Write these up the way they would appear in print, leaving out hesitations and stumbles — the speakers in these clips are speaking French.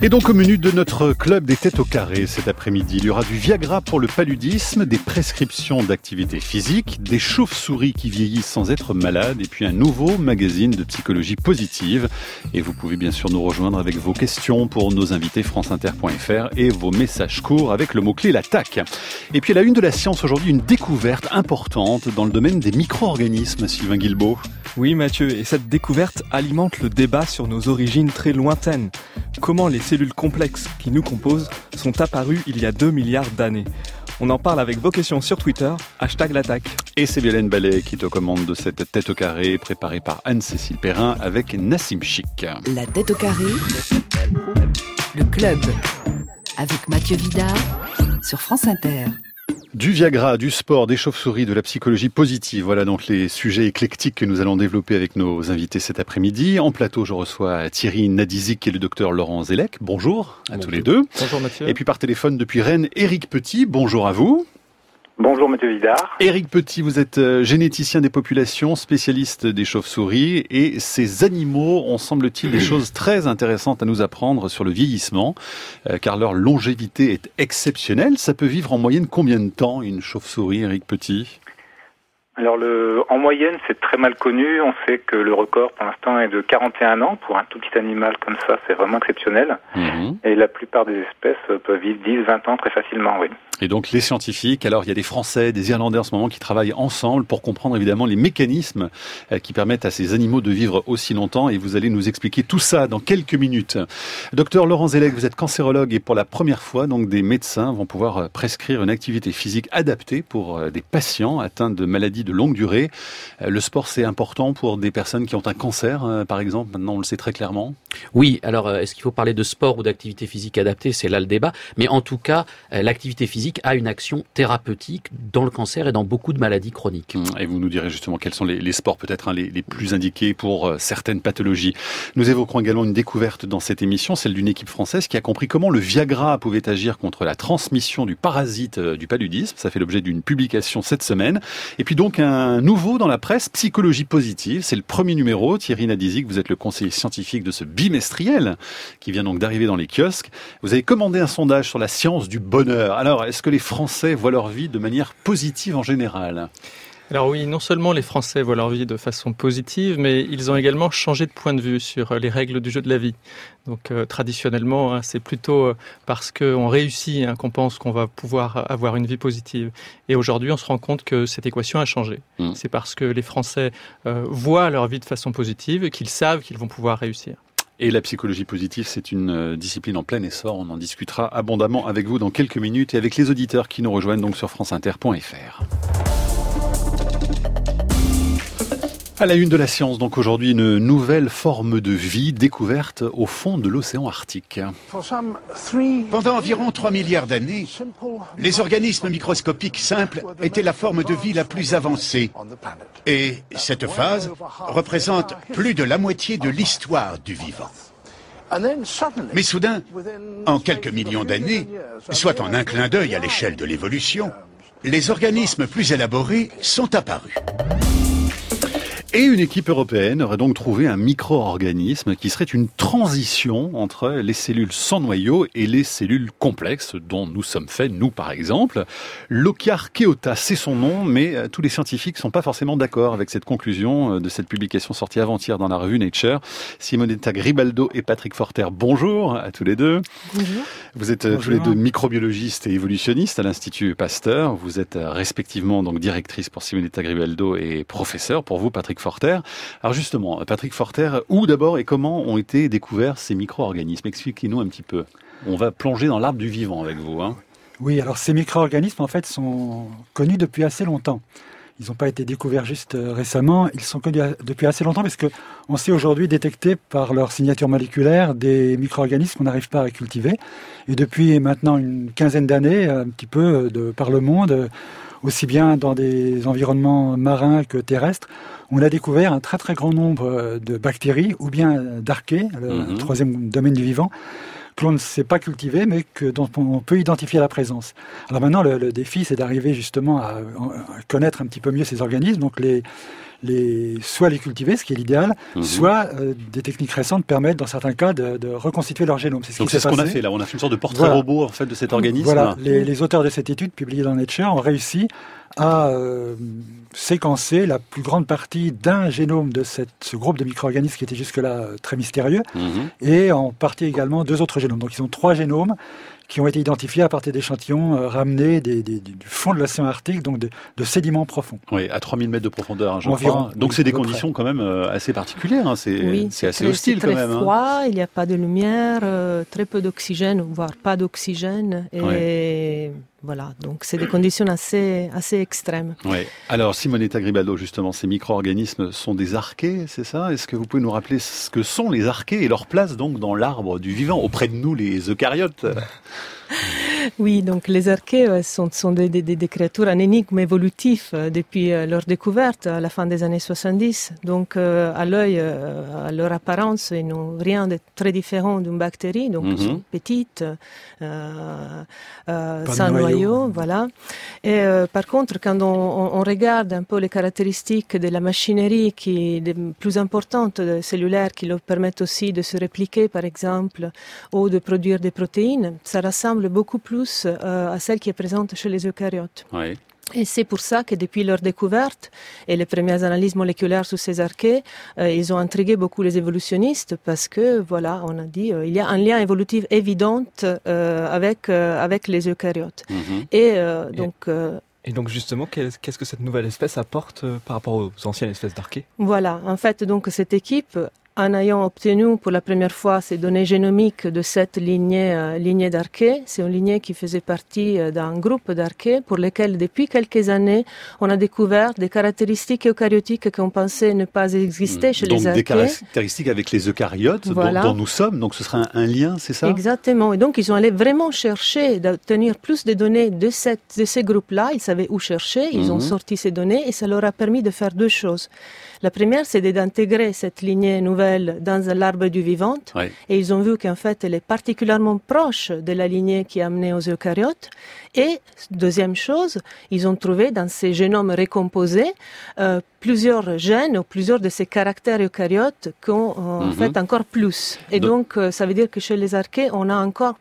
Et donc au menu de notre club des têtes au carré cet après-midi, il y aura du Viagra pour le paludisme, des prescriptions d'activité physique, des chauves-souris qui vieillissent sans être malades et puis un nouveau magazine de psychologie positive. Et vous pouvez bien sûr nous rejoindre avec vos questions pour nos invités franceinter.fr et vos messages courts avec le mot-clé l'attaque. Et puis à la une de la science aujourd'hui, une découverte importante dans le domaine des micro-organismes, Sylvain Guilbeault. Oui Mathieu, et cette découverte alimente le débat sur nos origines très lointaines. Comment les cellules complexes qui nous composent sont apparues il y a 2 milliards d'années. On en parle avec vos questions sur Twitter, #l'attaque. Et c'est Violaine Ballet qui est aux commandes de cette tête au carré, préparée par Anne-Cécile Perrin avec Nassim Chic. La tête au carré, le club, avec Mathieu Vidard, sur France Inter. Du Viagra, du sport, des chauves-souris, de la psychologie positive. Voilà donc les sujets éclectiques que nous allons développer avec nos invités cet après-midi. En plateau, je reçois Thierry Nadizic et le docteur Laurent Zellec. Bonjour à tous les deux. Bonjour Mathieu. Et puis par téléphone depuis Rennes, Éric Petit. Bonjour à vous. Bonjour Mathieu Vidard. Éric Petit, vous êtes généticien des populations, spécialiste des chauves-souris et ces animaux ont, semble-t-il, des choses très intéressantes à nous apprendre sur le vieillissement, car leur longévité est exceptionnelle. Ça peut vivre en moyenne combien de temps une chauve-souris, Éric Petit ? Alors en moyenne, c'est très mal connu. On sait que le record pour l'instant est de 41 ans. Pour un tout petit animal comme ça, c'est vraiment exceptionnel. Et la plupart des espèces peuvent vivre 10-20 ans très facilement, oui. Et donc les scientifiques, alors il y a des Français, des Irlandais en ce moment qui travaillent ensemble pour comprendre évidemment les mécanismes qui permettent à ces animaux de vivre aussi longtemps et vous allez nous expliquer tout ça dans quelques minutes. Docteur Laurent Zellec, vous êtes cancérologue et pour la première fois, donc des médecins vont pouvoir prescrire une activité physique adaptée pour des patients atteints de maladies de longue durée. Le sport, c'est important pour des personnes qui ont un cancer, par exemple, maintenant on le sait très clairement. Oui, alors est-ce qu'il faut parler de sport ou d'activité physique adaptée ? C'est là le débat, mais en tout cas, l'activité physique a une action thérapeutique dans le cancer et dans beaucoup de maladies chroniques. Et vous nous direz justement quels sont les sports peut-être les plus indiqués pour certaines pathologies. Nous évoquerons également une découverte dans cette émission, celle d'une équipe française qui a compris comment le Viagra pouvait agir contre la transmission du parasite du paludisme. Ça fait l'objet d'une publication cette semaine. Et puis donc un nouveau dans la presse, Psychologie positive. C'est le premier numéro. Thierry Nadizic, vous êtes le conseiller scientifique de ce bimestriel qui vient donc d'arriver dans les kiosques. Vous avez commandé un sondage sur la science du bonheur. Alors, est-ce que les Français voient leur vie de manière positive en général ? Alors oui, non seulement les Français voient leur vie de façon positive, mais ils ont également changé de point de vue sur les règles du jeu de la vie. Donc traditionnellement, c'est plutôt parce qu'on réussit qu'on pense qu'on va pouvoir avoir une vie positive. Et aujourd'hui, on se rend compte que cette équation a changé. C'est parce que les Français voient leur vie de façon positive et qu'ils savent qu'ils vont pouvoir réussir. Et la psychologie positive, c'est une discipline en plein essor. On en discutera abondamment avec vous dans quelques minutes et avec les auditeurs qui nous rejoignent donc sur franceinter.fr. À la une de la science, donc aujourd'hui, une nouvelle forme de vie découverte au fond de l'océan Arctique. Pendant environ 3 milliards d'années, les organismes microscopiques simples étaient la forme de vie la plus avancée. Et cette phase représente plus de la moitié de l'histoire du vivant. Mais soudain, en quelques millions d'années, soit en un clin d'œil à l'échelle de l'évolution, les organismes plus élaborés sont apparus. Et une équipe européenne aurait donc trouvé un micro-organisme qui serait une transition entre les cellules sans noyau et les cellules complexes dont nous sommes faits, nous par exemple. Locarcheota, c'est son nom, mais tous les scientifiques ne sont pas forcément d'accord avec cette conclusion de cette publication sortie avant-hier dans la revue Nature. Simonetta Gribaldo et Patrick Forter, bonjour à tous les deux. Bonjour. Vous êtes tous les deux microbiologistes et évolutionnistes à l'Institut Pasteur. Vous êtes respectivement donc directrice pour Simonetta Gribaldo et professeur pour vous, Patrick Forter. Alors justement, Patrick Forter, où d'abord et comment ont été découverts ces micro-organismes ? Expliquez-nous un petit peu. On va plonger dans l'arbre du vivant avec vous. Oui, alors ces micro-organismes en fait sont connus depuis assez longtemps. Ils n'ont pas été découverts juste récemment, ils sont connus depuis assez longtemps parce qu'on sait aujourd'hui détecter par leur signature moléculaire des micro-organismes qu'on n'arrive pas à cultiver. Et depuis maintenant une quinzaine d'années, un petit peu par le monde, aussi bien dans des environnements marins que terrestres, on a découvert un très très grand nombre de bactéries ou bien d'archées, le troisième domaine du vivant, que l'on ne sait pas cultiver, mais dont on peut identifier la présence. Alors maintenant, le défi, c'est d'arriver justement à connaître un petit peu mieux ces organismes. Donc soit les cultiver, ce qui est l'idéal, soit des techniques récentes permettent, dans certains cas, de reconstituer leur génome. Donc c'est ce qu'on a fait là. On a fait une sorte de portrait robot en fait de cet organisme. Voilà. Les auteurs de cette étude, publiée dans Nature, ont réussi à séquencer la plus grande partie d'un génome de ce groupe de micro-organismes qui était jusque-là très mystérieux, et en partie également 2 autres génomes. Donc ils ont 3 génomes qui ont été identifiés à partir d'échantillons ramenés du fond de l'océan Arctique, donc de sédiments profonds. Oui, à 3000 mètres de profondeur, je crois. Donc c'est des conditions quand même assez particulières, hein. C'est assez hostile quand même. C'est très froid, il n'y a pas de lumière, très peu d'oxygène, voire pas d'oxygène, et voilà, donc c'est des conditions assez extrêmes. Oui. Alors Simonetta Gribaldo, justement, ces micro-organismes sont des archées, c'est ça? Est-ce que vous pouvez nous rappeler ce que sont les archées et leur place donc dans l'arbre du vivant, auprès de nous les eucaryotes? Oui, donc les archées sont des créatures en énigme évolutif depuis leur découverte à la fin des années 70. Donc à l'œil, à leur apparence, ils n'ont rien de très différent d'une bactérie. Donc ils sont petites, sans noyau, voilà. Et par contre, quand on regarde un peu les caractéristiques de la machinerie qui est plus importante cellulaire, qui leur permettent aussi de se répliquer, par exemple, ou de produire des protéines, ça ressemble beaucoup plus à celle qui est présente chez les eucaryotes. Oui. Et c'est pour ça que depuis leur découverte et les premières analyses moléculaires sur ces archées, ils ont intrigué beaucoup les évolutionnistes parce que, voilà, on a dit, il y a un lien évolutif évident avec les eucaryotes. Et donc justement, qu'est-ce que cette nouvelle espèce apporte par rapport aux anciennes espèces d'archées? Voilà, en fait, donc cette équipe, en ayant obtenu pour la première fois ces données génomiques de cette lignée d'archées, c'est une lignée qui faisait partie d'un groupe d'archées pour lesquels, depuis quelques années, on a découvert des caractéristiques eucaryotiques qu'on pensait ne pas exister chez les archées. Donc des caractéristiques avec les eucaryotes, voilà, dont nous sommes, donc ce serait un lien, c'est ça? Exactement, et donc ils sont allés vraiment chercher d'obtenir plus de données de ces groupes-là, ils savaient où chercher, ils ont sorti ces données et ça leur a permis de faire 2 choses. La première, c'est d'intégrer cette lignée nouvelle dans l'arbre du vivant. Ouais. Et ils ont vu qu'en fait, elle est particulièrement proche de la lignée qui a amené aux eucaryotes. Et deuxième chose, ils ont trouvé dans ces génomes récomposés plusieurs gènes ou plusieurs de ces caractères eucaryotes qu'on en fait encore plus. Et donc, ça veut dire que chez les archées, on a encore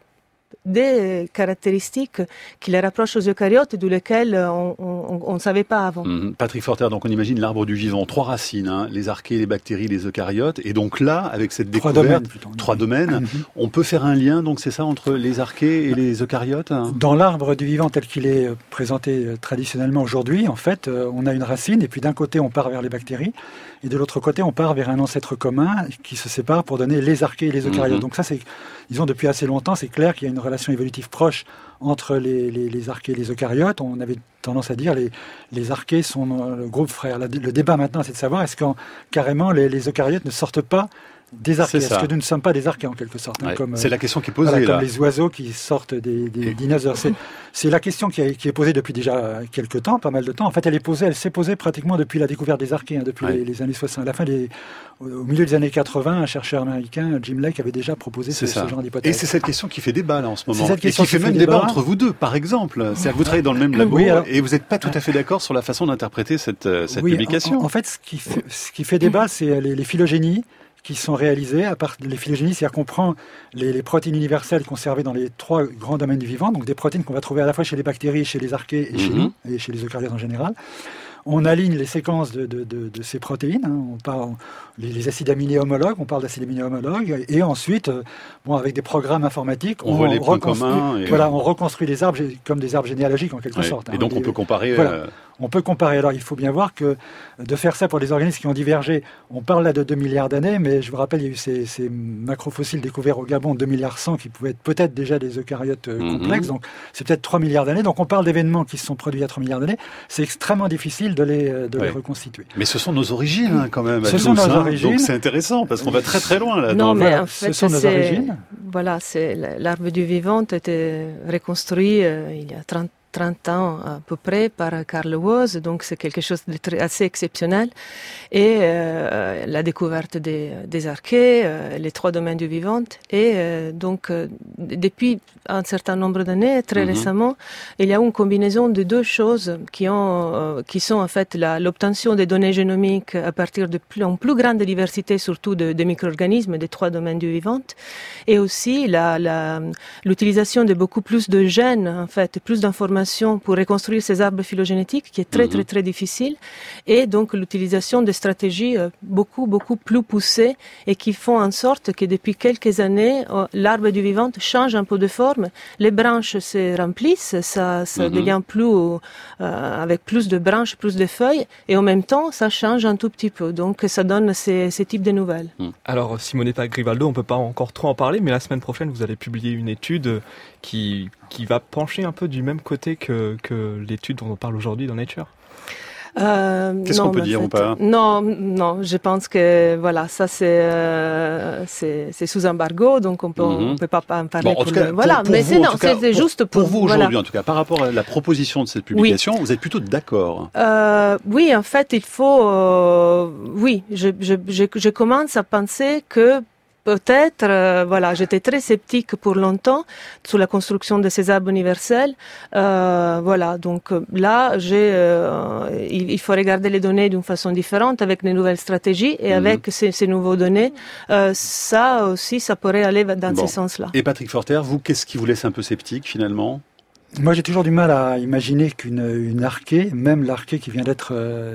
des caractéristiques qui les rapprochent aux eucaryotes, de lesquelles on ne savait pas avant. Patrick Forter, donc on imagine l'arbre du vivant, 3 racines, hein, les archées, les bactéries, les eucaryotes, et donc là, avec cette découverte, 3 domaines, on peut faire un lien, donc c'est ça, entre les archées et les eucaryotes? Dans l'arbre du vivant tel qu'il est présenté traditionnellement aujourd'hui, en fait, on a une racine, et puis d'un côté on part vers les bactéries, et de l'autre côté on part vers un ancêtre commun qui se sépare pour donner les archées et les eucaryotes. Donc ça, ils ont depuis assez longtemps, c'est clair qu'il y a une relation évolutive proche entre les archées et les eucaryotes. On avait tendance à dire les archées sont le groupe frère. Le débat maintenant, c'est de savoir est-ce que carrément les eucaryotes ne sortent pas des archées. Est-ce que nous ne sommes pas des archées en quelque sorte, hein, c'est la question qui est posée là. Comme les oiseaux qui sortent des dinosaures. C'est la question qui est posée depuis déjà quelques temps, pas mal de temps. En fait, elle s'est posée pratiquement depuis la découverte des archées, hein, depuis les années 60. Au milieu des années 80, un chercheur américain, Jim Lake, avait déjà proposé ce genre d'hypothèse. Et c'est cette question qui fait débat là en ce moment. Et qui fait même débat entre vous deux, par exemple. C'est-à-dire que vous travaillez dans le même labo et vous n'êtes pas tout à fait d'accord sur la façon d'interpréter cette publication. En fait, ce qui fait débat, c'est les phylogénies qui sont réalisées à part les phylogénies, c'est-à-dire qu'on prend les protéines universelles conservées dans les 3 grands domaines du vivant, donc des protéines qu'on va trouver à la fois chez les bactéries, chez les archées et chez nous, et chez les eucaryotes en général. On aligne les séquences de ces protéines, hein. On parle les acides aminés homologues, on parle d'acides aminés homologues, et ensuite, avec des programmes informatiques, on voit les points communs. On reconstruit les arbres comme des arbres généalogiques en quelque sorte. Et donc on peut comparer. On peut comparer. Alors il faut bien voir que de faire ça pour des organismes qui ont divergé, on parle là de 2 milliards d'années, mais je vous rappelle, il y a eu ces macrofossiles découverts au Gabon, 2 milliards 100, qui pouvaient être peut-être déjà des eucaryotes complexes, donc c'est peut-être 3 milliards d'années. Donc on parle d'événements qui se sont produits il y a 3 milliards d'années. C'est extrêmement difficile de les reconstituer. Mais ce sont nos origines hein, quand même. Ce sont nos origines. Donc c'est intéressant parce qu'on va très très loin là. Non, mais en fait, ce sont nos origines. Voilà, l'arbre du vivant a été reconstruit il y a 30 30 ans à peu près par Carl Woese, donc c'est quelque chose de assez exceptionnel. Et la découverte des archées, les 3 domaines du vivant. Et donc, depuis un certain nombre d'années, très récemment, il y a une combinaison de 2 choses qui sont en fait l'obtention des données génomiques à partir de plus grande diversité, surtout de micro-organismes des 3 domaines du vivant, et aussi l'utilisation de beaucoup plus de gènes, en fait, plus d'informations pour reconstruire ces arbres phylogénétiques, qui est très très très difficile, et donc l'utilisation de stratégies beaucoup plus poussées et qui font en sorte que depuis quelques années, l'arbre du vivant change un peu de forme, les branches se remplissent, ça devient plus avec plus de branches, plus de feuilles, et en même temps, ça change un tout petit peu. Donc, ça donne ces types de nouvelles. Alors, Simonetta Gribaldo, on peut pas encore trop en parler, mais la semaine prochaine, vous allez publier une étude qui va pencher un peu du même côté que l'étude dont on parle aujourd'hui dans Nature. Qu'est-ce qu'on peut dire ou pas? Non, je pense que voilà, ça c'est sous embargo, donc on peut pas en parler. Bon, en tout cas, c'est juste pour vous aujourd'hui, en tout cas, par rapport à la proposition de cette publication, vous êtes plutôt d'accord? Oui, en fait, il faut. Je commence à penser que peut-être, j'étais très sceptique pour longtemps sur la construction de ces arbres universels. Donc là, il faut regarder les données d'une façon différente avec les nouvelles stratégies et avec ces nouveaux données. Ça aussi, ça pourrait aller dans ce sens-là. Et Patrick Forter, vous, qu'est-ce qui vous laisse un peu sceptique finalement? Moi, j'ai toujours du mal à imaginer qu'une archée, même l'archée qui vient d'être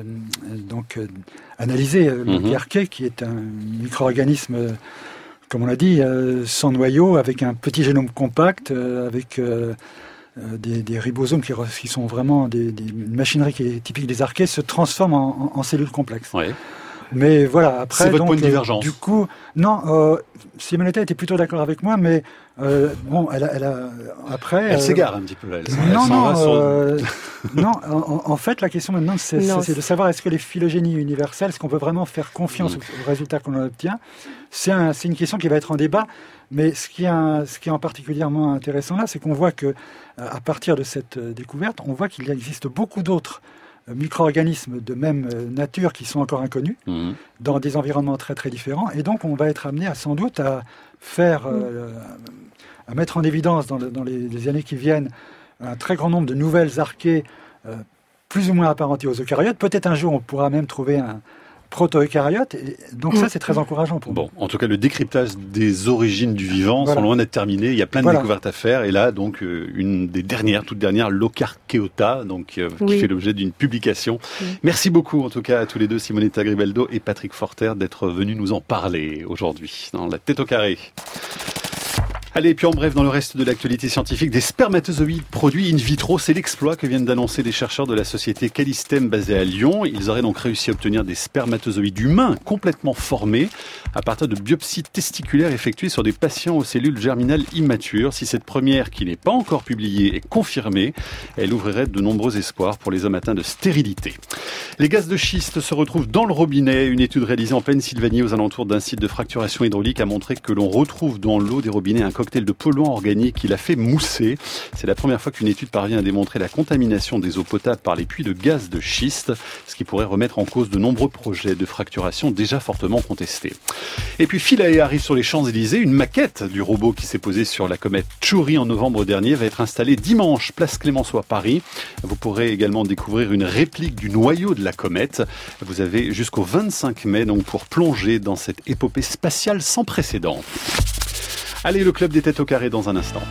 analysée, l'archée qui est un micro-organisme, comme on l'a dit, sans noyau, avec un petit génome compact, avec des ribosomes qui sont vraiment une machinerie qui est typique des archées, se transforme en cellules complexes. Ouais. Mais voilà, après, c'est votre point de divergence. Du coup, non, Simonetta était plutôt d'accord avec moi, mais après. Elle s'égare un petit peu là. Non, en fait, la question maintenant, c'est de savoir est-ce que les phylogénies universelles, est-ce qu'on peut vraiment faire confiance aux résultats qu'on obtient. C'est une question qui va être en débat. Mais ce qui est en particulièrement intéressant là, c'est qu'on voit que à partir de cette découverte, on voit qu'il existe beaucoup d'autres micro-organismes de même nature qui sont encore inconnus dans des environnements très très différents, et donc on va être amené sans doute à faire à mettre en évidence dans les années qui viennent un très grand nombre de nouvelles archées plus ou moins apparentées aux eucaryotes. Peut-être un jour on pourra même trouver un proto-eucaryotes, donc ça c'est très encourageant pour nous. En tout cas le décryptage des origines du vivant sont loin d'être terminé, il y a plein de découvertes à faire, et là donc une des toute dernières, l'Ocarcheota, qui fait l'objet d'une publication. Merci beaucoup en tout cas à tous les deux, Simonetta Gribaldo et Patrick Forter, d'être venus nous en parler aujourd'hui dans La Tête au Carré. Allez, et puis en bref, dans le reste de l'actualité scientifique, des spermatozoïdes produits in vitro, c'est l'exploit que viennent d'annoncer des chercheurs de la société Callistem basée à Lyon. Ils auraient donc réussi à obtenir des spermatozoïdes humains complètement formés à partir de biopsies testiculaires effectuées sur des patients aux cellules germinales immatures. Si cette première, qui n'est pas encore publiée, est confirmée, elle ouvrirait de nombreux espoirs pour les hommes atteints de stérilité. Les gaz de schiste se retrouvent dans le robinet. Une étude réalisée en Pennsylvanie aux alentours d'un site de fracturation hydraulique a montré que l'on retrouve dans l'eau des robinets un cocktail de polluants organiques qui l'a fait mousser. C'est la première fois qu'une étude parvient à démontrer la contamination des eaux potables par les puits de gaz de schiste, ce qui pourrait remettre en cause de nombreux projets de fracturation déjà fortement contestés. Et puis Philae arrive sur les Champs-Élysées. Une maquette du robot qui s'est posé sur la comète Chury en novembre dernier va être installée dimanche, place Clémenceau à Paris. Vous pourrez également découvrir une réplique du noyau de la comète. Vous avez jusqu'au 25 mai donc pour plonger dans cette épopée spatiale sans précédent. Allez, le club des têtes au carré dans un instant.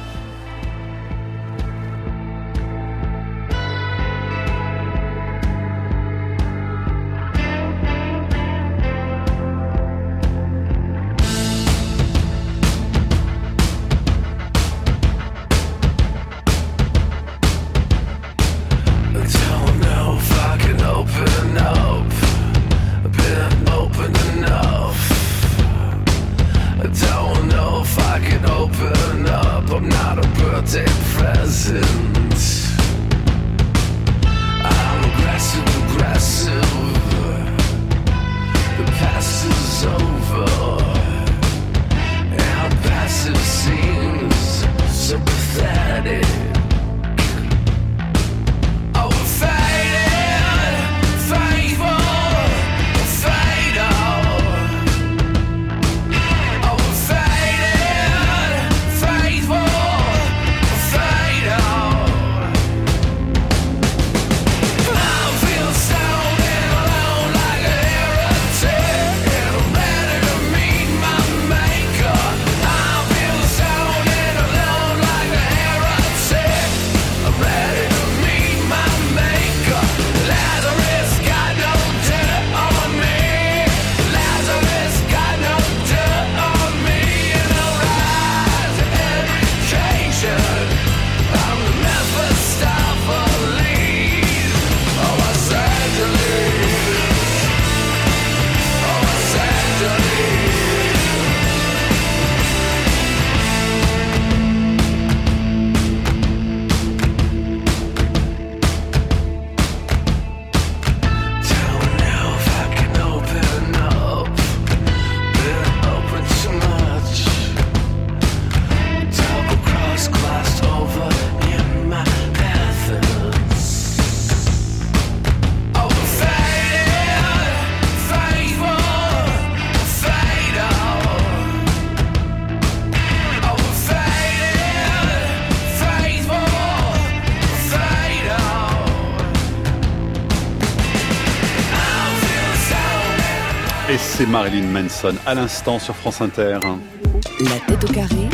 c'est Marilyn Manson à l'instant sur France Inter. La tête au carré.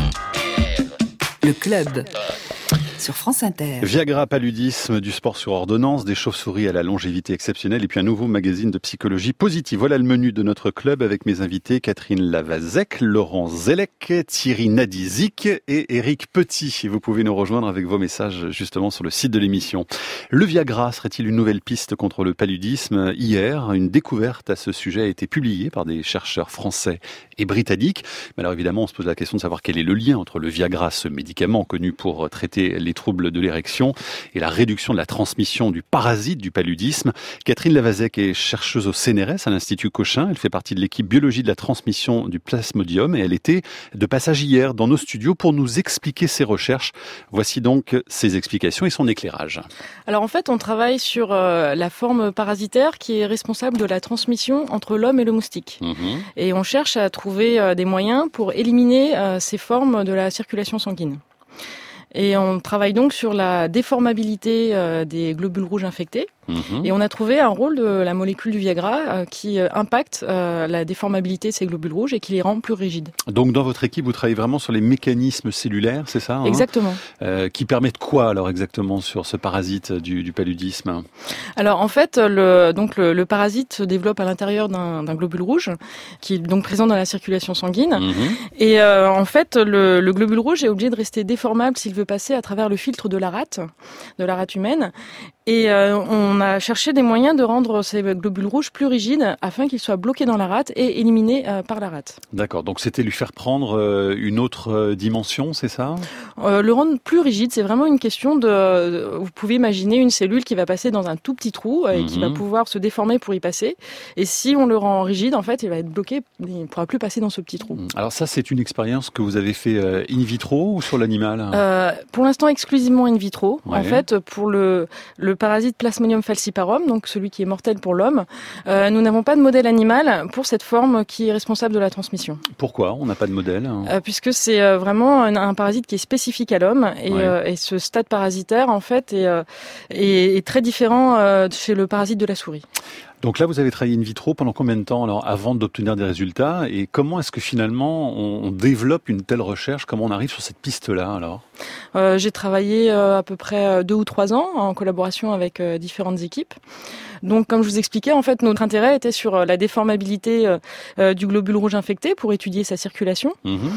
Le club. Sur France Inter. Viagra, paludisme, du sport sur ordonnance, des chauves-souris à la longévité exceptionnelle et puis un nouveau magazine de psychologie positive. Voilà le menu de notre club avec mes invités Catherine Lavazek, Laurent Zelek, Thierry Nadizic et Éric Petit. Vous pouvez nous rejoindre avec vos messages justement sur le site de l'émission. Le Viagra serait-il une nouvelle piste contre le paludisme ? Hier, une découverte à ce sujet a été publiée par des chercheurs français et britanniques. Mais alors évidemment, on se pose la question de savoir quel est le lien entre le Viagra, ce médicament connu pour traiter les troubles de l'érection et la réduction de la transmission du parasite du paludisme. Catherine Lavazek est chercheuse au CNRS à l'Institut Cochin. Elle fait partie de l'équipe biologie de la transmission du plasmodium et elle était de passage hier dans nos studios pour nous expliquer ses recherches. Voici donc ses explications et son éclairage. Alors en fait, on travaille sur la forme parasitaire qui est responsable de la transmission entre l'homme et le moustique. Et on cherche à trouver des moyens pour éliminer ces formes de la circulation sanguine. Et on travaille donc sur la déformabilité des globules rouges infectés. Et on a trouvé un rôle de la molécule du Viagra qui impacte la déformabilité de ces globules rouges et qui les rend plus rigides. Donc dans votre équipe, vous travaillez vraiment sur les mécanismes cellulaires, c'est ça ? Exactement. Qui permettent quoi alors exactement sur ce parasite du paludisme ? Alors en fait, le parasite se développe à l'intérieur d'un globule rouge qui est donc présent dans la circulation sanguine. Et en fait, le globule rouge est obligé de rester déformable s'il veut passer à travers le filtre de la rate humaine. Et on a cherché des moyens de rendre ces globules rouges plus rigides afin qu'ils soient bloqués dans la rate et éliminés par la rate. D'accord, donc c'était lui faire prendre une autre dimension, c'est ça ? Le rendre plus rigide, c'est vraiment une question de... Vous pouvez imaginer une cellule qui va passer dans un tout petit trou et qui va pouvoir se déformer pour y passer. Et si on le rend rigide, en fait, il va être bloqué, il ne pourra plus passer dans ce petit trou. Alors ça, c'est une expérience que vous avez fait in vitro ou sur l'animal ? Pour l'instant, exclusivement in vitro. Ouais. En fait, pour le parasite Plasmodium falciparum, donc celui qui est mortel pour l'homme, nous n'avons pas de modèle animal pour cette forme qui est responsable de la transmission. Pourquoi on n'a pas de modèle ? Puisque c'est vraiment un parasite qui est spécifique à l'homme et ce stade parasitaire en fait est très différent chez le parasite de la souris. Donc là, vous avez travaillé in vitro pendant combien de temps alors avant d'obtenir des résultats ? Et comment est-ce que finalement on développe une telle recherche ? Comment on arrive sur cette piste-là alors ? J'ai travaillé à peu près 2 ou 3 ans en collaboration avec différentes équipes. Donc, comme je vous expliquais, en fait, notre intérêt était sur la déformabilité du globule rouge infecté pour étudier sa circulation.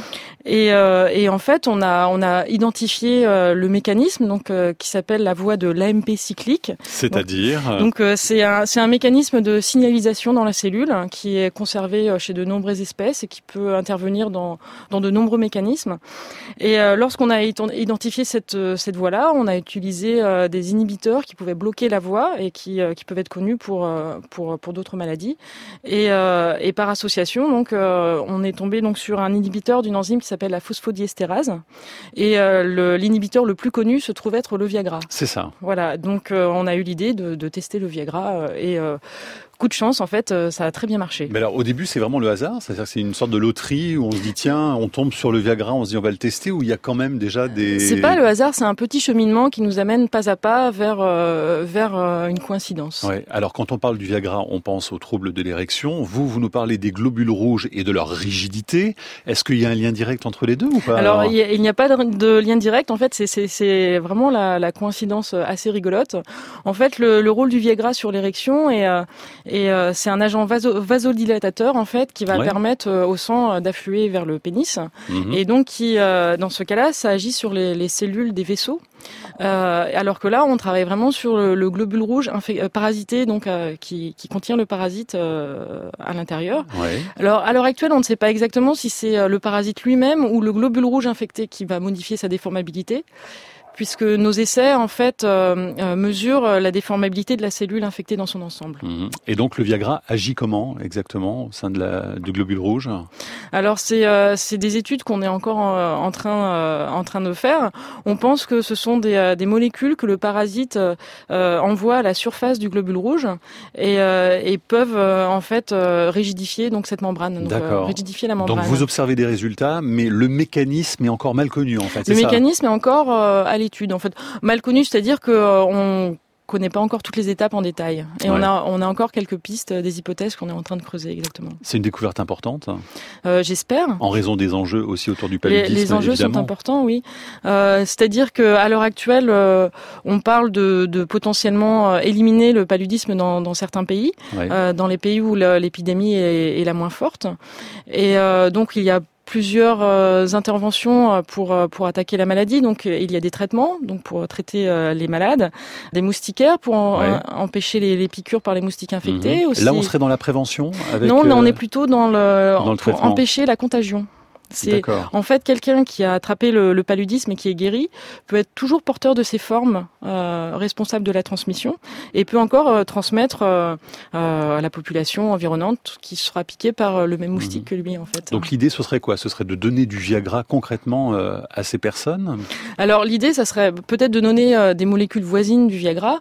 Et en fait, on a identifié le mécanisme donc qui s'appelle la voie de l'AMP cyclique. C'est-à-dire donc c'est un mécanisme de signalisation dans la cellule qui est conservé chez de nombreuses espèces et qui peut intervenir dans de nombreux mécanismes. Et lorsqu'on a identifié cette voie-là, on a utilisé des inhibiteurs qui pouvaient bloquer la voie et qui peuvent être connus pour d'autres maladies. Et par association, donc, on est tombé donc sur un inhibiteur d'une enzyme qui s'appelle la phosphodiesterase. Et l'inhibiteur le plus connu se trouve être le Viagra. C'est ça. Voilà, donc on a eu l'idée de tester le Viagra et coup de chance, en fait, ça a très bien marché. Mais alors, au début, c'est vraiment le hasard ? C'est-à-dire que c'est une sorte de loterie où on se dit, tiens, on tombe sur le Viagra, on se dit, on va le tester, ou il y a quand même déjà des... C'est pas le hasard, c'est un petit cheminement qui nous amène pas à pas vers une coïncidence. Ouais. Alors, quand on parle du Viagra, on pense aux troubles de l'érection. Vous nous parlez des globules rouges et de leur rigidité. Est-ce qu'il y a un lien direct entre les deux ou pas ? Alors, il n'y a pas de lien direct. En fait, c'est vraiment la coïncidence assez rigolote. En fait, le rôle du Viagra sur l'érection et c'est un agent vasodilatateur en fait qui va permettre au sang d'affluer vers le pénis et donc qui dans ce cas-là ça agit sur les cellules des vaisseaux alors que là on travaille vraiment sur le globule rouge parasité donc qui contient le parasite à l'intérieur. Alors à l'heure actuelle on ne sait pas exactement si c'est le parasite lui-même ou le globule rouge infecté qui va modifier sa déformabilité, puisque nos essais, en fait, mesurent la déformabilité de la cellule infectée dans son ensemble. Et donc, le Viagra agit comment, exactement, au sein du globule rouge ? Alors, c'est des études qu'on est encore en train de faire. On pense que ce sont des molécules que le parasite envoie à la surface du globule rouge et peuvent, en fait, rigidifier donc, cette membrane. Donc, rigidifier la membrane. Donc, vous observez des résultats, mais le mécanisme est encore mal connu, en fait, Le mécanisme est encore à l'étude, en fait. Mal connu, c'est-à-dire que connaît pas encore toutes les étapes en détail. Et on a encore quelques pistes, des hypothèses qu'on est en train de creuser exactement. C'est une découverte importante. J'espère. En raison des enjeux aussi autour du paludisme. Les enjeux sont importants, oui. C'est-à-dire qu'à l'heure actuelle, on parle de potentiellement éliminer le paludisme dans certains pays, dans les pays où l'épidémie est la moins forte. Et donc il y a plusieurs interventions pour attaquer la maladie. Donc il y a des traitements donc pour traiter les malades, des moustiquaires pour empêcher les piqûres par les moustiques infectés. Aussi. Là, on serait dans la prévention avec, Non, là, on est plutôt dans le pour traitement. Empêcher la contagion. C'est en fait quelqu'un qui a attrapé le paludisme et qui est guéri peut être toujours porteur de ces formes, responsable de la transmission, et peut encore transmettre à la population environnante qui sera piquée par le même moustique que lui en fait. Donc l'idée ce serait quoi ? Ce serait de donner du Viagra concrètement à ces personnes ? Alors l'idée ça serait peut-être de donner des molécules voisines du Viagra.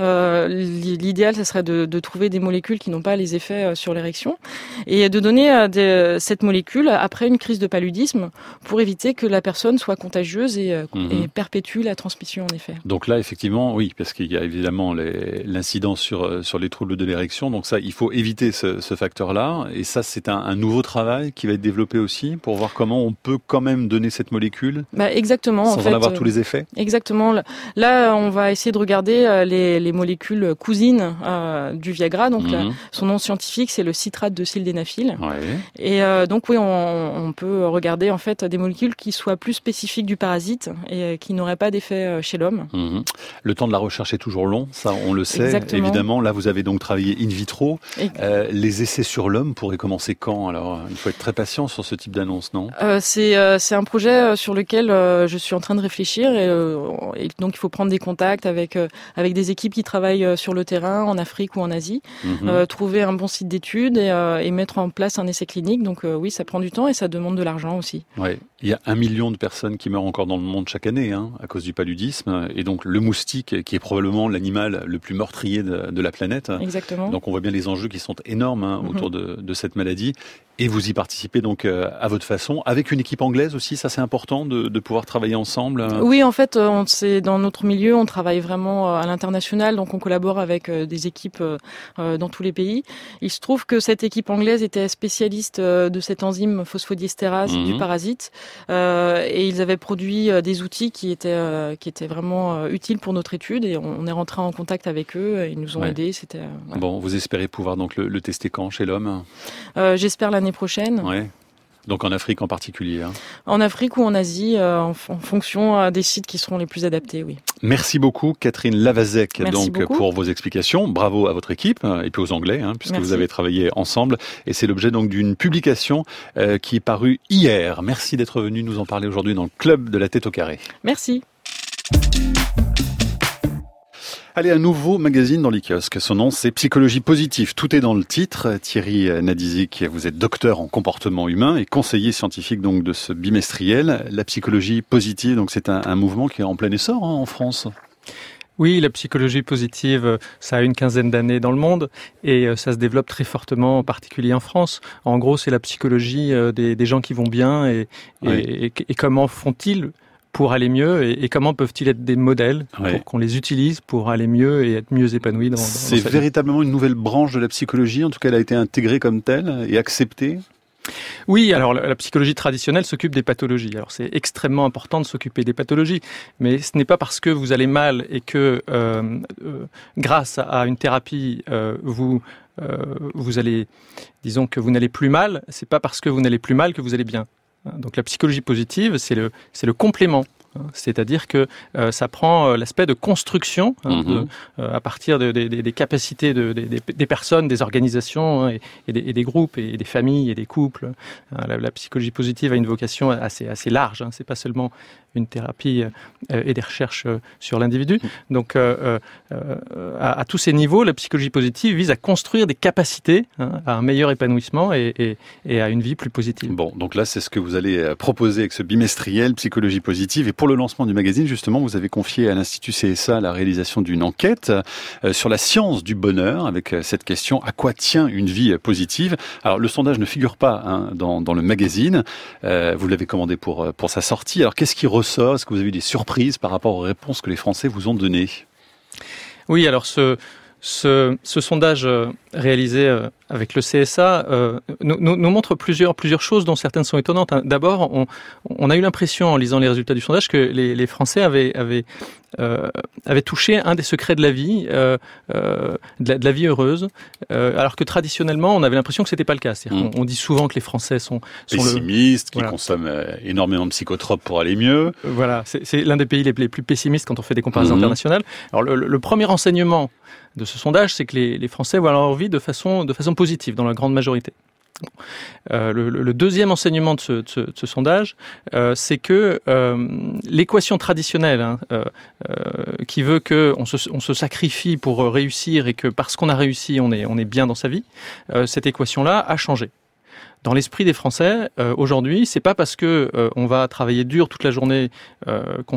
L'idéal ça serait de trouver des molécules qui n'ont pas les effets sur l'érection et de donner cette molécule après une crise de paludisme pour éviter que la personne soit contagieuse et perpétue la transmission en effet. Donc là effectivement oui, parce qu'il y a évidemment l'incidence sur les troubles de l'érection, donc ça il faut éviter ce facteur-là, et ça c'est un nouveau travail qui va être développé aussi pour voir comment on peut quand même donner cette molécule exactement, sans en avoir tous les effets. Exactement, là on va essayer de regarder les molécules cousines du Viagra, donc son nom scientifique c'est le citrate de sildenafil, et donc oui on peut regarder en fait des molécules qui soient plus spécifiques du parasite et qui n'auraient pas d'effet chez l'homme. Le temps de la recherche est toujours long, ça on le sait. Exactement. Évidemment. Là vous avez donc travaillé in vitro. Les essais sur l'homme pourraient commencer quand ? Alors il faut être très patient sur ce type d'annonce, non ? C'est un projet sur lequel je suis en train de réfléchir et donc il faut prendre des contacts avec des équipes qui travaillent sur le terrain en Afrique ou en Asie, trouver un bon site d'études et mettre en place un essai clinique. Donc oui, ça prend du temps et ça demande de l'argent aussi. Ouais. Il y a 1 million de personnes qui meurent encore dans le monde chaque année à cause du paludisme, et donc le moustique qui est probablement l'animal le plus meurtrier de la planète. Exactement. Donc on voit bien les enjeux qui sont énormes autour de cette maladie. Et vous y participez donc à votre façon, avec une équipe anglaise aussi, ça c'est important de pouvoir travailler ensemble. Oui, en fait, dans notre milieu, on travaille vraiment à l'international, donc on collabore avec des équipes dans tous les pays. Il se trouve que cette équipe anglaise était spécialiste de cette enzyme phosphodiesterase du parasite, et ils avaient produit des outils qui étaient vraiment utiles pour notre étude, et on est rentré en contact avec eux, et ils nous ont aidés. C'était Bon, vous espérez pouvoir donc le tester quand chez l'homme ? J'espère l'année prochaine. Donc en Afrique en particulier. En Afrique ou en Asie, en fonction des sites qui seront les plus adaptés, oui. Merci beaucoup Catherine Lavazec Merci beaucoup. pour vos explications. Bravo à votre équipe et puis aux Anglais, puisque vous avez travaillé ensemble. Et c'est l'objet donc d'une publication qui est parue hier. Merci d'être venu nous en parler aujourd'hui dans le Club de la Tête au Carré. Merci. Allez, un nouveau magazine dans les kiosques. Son nom, c'est Psychologie positive. Tout est dans le titre. Thierry Nadizic, vous êtes docteur en comportement humain et conseiller scientifique donc de ce bimestriel. La psychologie positive, donc c'est un mouvement qui est en plein essor en France. Oui, la psychologie positive, ça a une quinzaine d'années dans le monde et ça se développe très fortement, en particulier en France. En gros, c'est la psychologie des gens qui vont bien et comment font-ils pour aller mieux et comment peuvent-ils être des modèles pour qu'on les utilise pour aller mieux et être mieux épanouis dans C'est véritablement une nouvelle branche de la psychologie, en tout cas elle a été intégrée comme telle et acceptée. Oui, alors la psychologie traditionnelle s'occupe des pathologies. Alors c'est extrêmement important de s'occuper des pathologies, mais ce n'est pas parce que vous allez mal et que grâce à une thérapie vous allez, disons que vous n'allez plus mal, c'est pas parce que vous n'allez plus mal que vous allez bien. Donc la psychologie positive, c'est le complément. C'est-à-dire que ça prend l'aspect de construction à partir des capacités des personnes, des organisations et des groupes et des familles et des couples. La psychologie positive a une vocation assez large. C'est pas seulement une thérapie et des recherches sur l'individu. Donc à tous ces niveaux, la psychologie positive vise à construire des capacités à un meilleur épanouissement et à une vie plus positive. Bon, donc là c'est ce que vous allez proposer avec ce bimestriel Psychologie positive. Et pour le lancement du magazine, justement, vous avez confié à l'Institut CSA la réalisation d'une enquête sur la science du bonheur, avec cette question: à quoi tient une vie positive? Alors, le sondage ne figure pas dans le magazine. Vous l'avez commandé pour sa sortie. Alors, qu'est-ce qui ressort? Est-ce que vous avez eu des surprises par rapport aux réponses que les Français vous ont données? Oui, alors ce sondage réalisé avec le CSA nous montre plusieurs choses dont certaines sont étonnantes. D'abord, on a eu l'impression en lisant les résultats du sondage que les Français avaient touché un des secrets de la vie, de la vie heureuse, alors que traditionnellement, on avait l'impression que c'était pas le cas. C'est-à-dire on dit souvent que les Français sont pessimistes, qui consomment énormément de psychotropes pour aller mieux. Voilà, c'est l'un des pays les plus pessimistes quand on fait des comparaisons internationales. Alors le premier enseignement de ce sondage, c'est que les Français voient leur vie de façon positive, dans la grande majorité. Le deuxième enseignement de ce sondage, c'est que l'équation traditionnelle qui veut qu'on se sacrifie pour réussir et que parce qu'on a réussi, on est bien dans sa vie, cette équation-là a changé. Dans l'esprit des Français, aujourd'hui, c'est pas parce que on va travailler dur toute la journée qu'on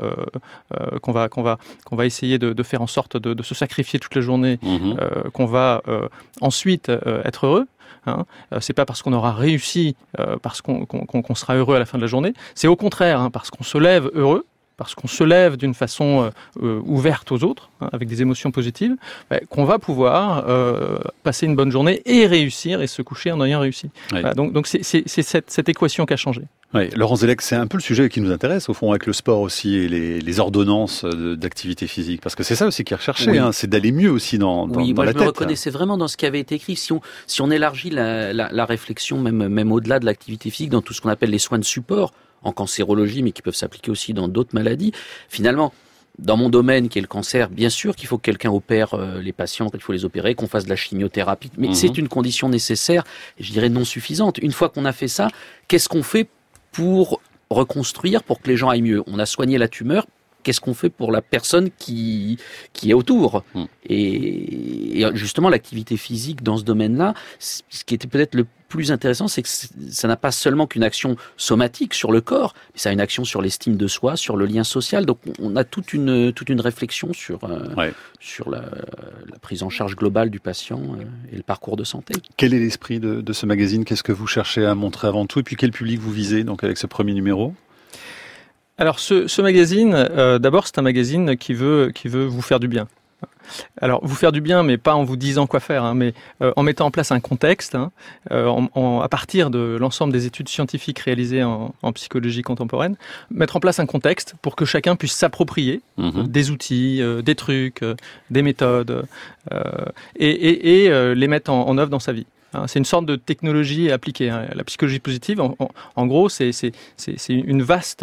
va essayer de faire en sorte de se sacrifier toute la journée qu'on va ensuite être heureux. C'est pas parce qu'on aura réussi, parce qu'on sera heureux à la fin de la journée. C'est au contraire, parce qu'on se lève heureux, parce qu'on se lève d'une façon ouverte aux autres, avec des émotions positives, qu'on va pouvoir passer une bonne journée et réussir et se coucher en ayant réussi. Oui. Voilà, donc c'est cette équation qui a changé. Oui, Laurent Zellec, c'est un peu le sujet qui nous intéresse, au fond, avec le sport aussi et les ordonnances d'activité physique. Parce que c'est ça aussi qui est recherché, c'est d'aller mieux aussi dans la tête. Je me reconnaissais vraiment dans ce qui avait été écrit. Si on élargit la réflexion, même au-delà de l'activité physique, dans tout ce qu'on appelle les soins de support, en cancérologie, mais qui peuvent s'appliquer aussi dans d'autres maladies, finalement, dans mon domaine qui est le cancer, bien sûr qu'il faut que quelqu'un opère les patients, qu'il faut les opérer, qu'on fasse de la chimiothérapie, mais c'est une condition nécessaire, je dirais non suffisante. Une fois qu'on a fait ça, qu'est-ce qu'on fait pour reconstruire, pour que les gens aillent mieux? On a soigné la tumeur, qu'est-ce qu'on fait pour la personne qui est autour? Et justement, l'activité physique dans ce domaine-là, ce qui était peut-être le plus intéressant, c'est que ça n'a pas seulement qu'une action somatique sur le corps, mais ça a une action sur l'estime de soi, sur le lien social. Donc on a toute une réflexion sur la prise en charge globale du patient et le parcours de santé. Quel est l'esprit de ce magazine? Qu'est-ce que vous cherchez à montrer avant tout? Et puis quel public vous visez donc avec ce premier numéro? Alors ce magazine, d'abord c'est un magazine qui veut vous faire du bien. Alors vous faire du bien, mais pas en vous disant quoi faire, mais en mettant en place un contexte, à partir de l'ensemble des études scientifiques réalisées en psychologie contemporaine, mettre en place un contexte pour que chacun puisse s'approprier des outils, des trucs, des méthodes, et les mettre en œuvre dans sa vie. C'est une sorte de technologie appliquée. La psychologie positive, en gros, c'est un vaste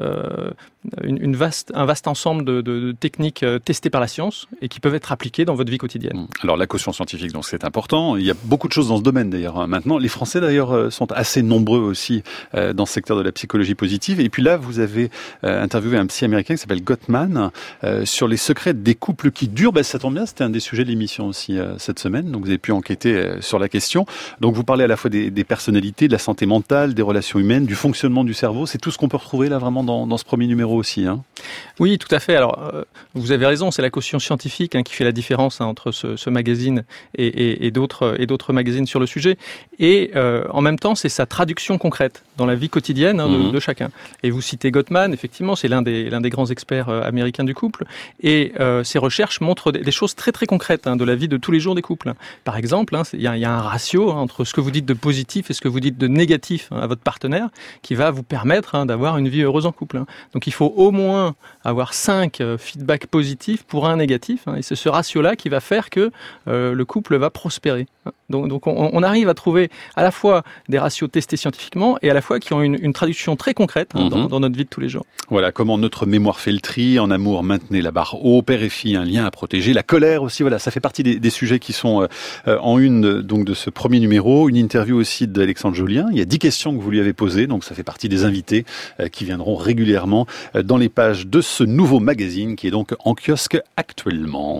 ensemble de techniques testées par la science et qui peuvent être appliquées dans votre vie quotidienne. Alors la caution scientifique, donc c'est important. Il y a beaucoup de choses dans ce domaine d'ailleurs. Maintenant, les Français d'ailleurs sont assez nombreux aussi dans ce secteur de la psychologie positive. Et puis là, vous avez interviewé un psy américain qui s'appelle Gottman sur les secrets des couples qui durent. Ça tombe bien, c'était un des sujets de l'émission aussi cette semaine. Donc vous avez pu enquêter sur la question. Donc vous parlez à la fois des personnalités, de la santé mentale, des relations humaines, du fonctionnement du cerveau. C'est tout ce qu'on peut retrouver là vraiment dans ce premier numéro aussi. Oui, tout à fait. Alors vous avez raison, c'est la caution scientifique qui fait la différence entre ce magazine et d'autres magazines sur le sujet. Et en même temps, c'est sa traduction concrète dans la vie quotidienne de chacun. Et vous citez Gottman, effectivement, c'est l'un des grands experts américains du couple. Et ses recherches montrent des choses très très concrètes de la vie de tous les jours des couples. Par exemple, il y a un ratio entre ce que vous dites de positif et ce que vous dites de négatif à votre partenaire qui va vous permettre d'avoir une vie heureuse en couple. Donc il faut au moins avoir 5 feedbacks positifs pour un négatif. Et c'est ce ratio-là qui va faire que le couple va prospérer. Donc on arrive à trouver à la fois des ratios testés scientifiquement et à la fois qui ont une traduction très concrète dans notre vie de tous les jours. Voilà, comment notre mémoire fait le tri. En amour, maintenez la barre haut. Père et fille, un lien à protéger. La colère aussi, voilà, ça fait partie des sujets qui sont en une donc de ce premier numéro. Une interview aussi d'Alexandre Jolien. Il y a 10 questions que vous lui avez posées, donc ça fait partie des invités qui viendront régulièrement dans les pages de ce nouveau magazine qui est donc en kiosque actuellement.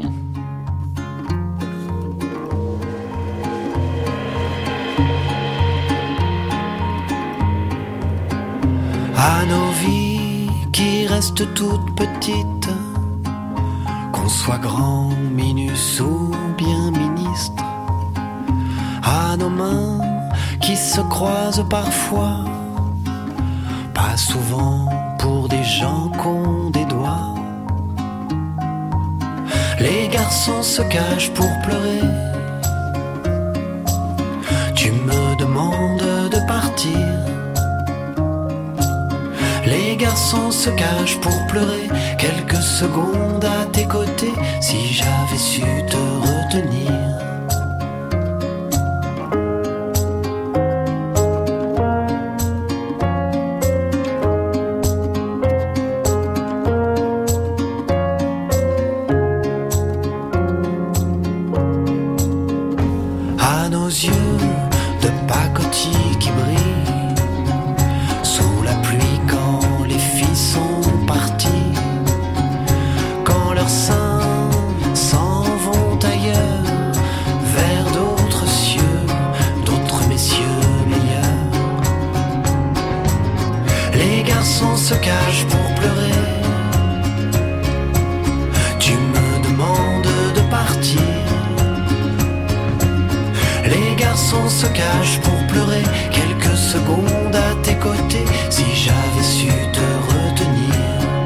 À nos vies qui restent toutes petites, qu'on soit grand, minus ou bien ministre, à nos mains qui se croisent parfois, pas souvent pour des gens qu'ont des doigts. Les garçons se cachent pour pleurer. Tu me demandes de partir. Les garçons se cachent pour pleurer. Quelques secondes à tes côtés, si j'avais su te retenir. À nos yeux de pacotille qui brille sous la pluie quand les filles sont parties, quand leurs seins s'en vont ailleurs vers d'autres cieux, d'autres messieurs meilleurs. Les garçons se cachent pour pleurer. Tu me demandes de partir. Les garçons se cachent pour pleurer. Quelques secondes à tes côtés, si j'avais su te retenir.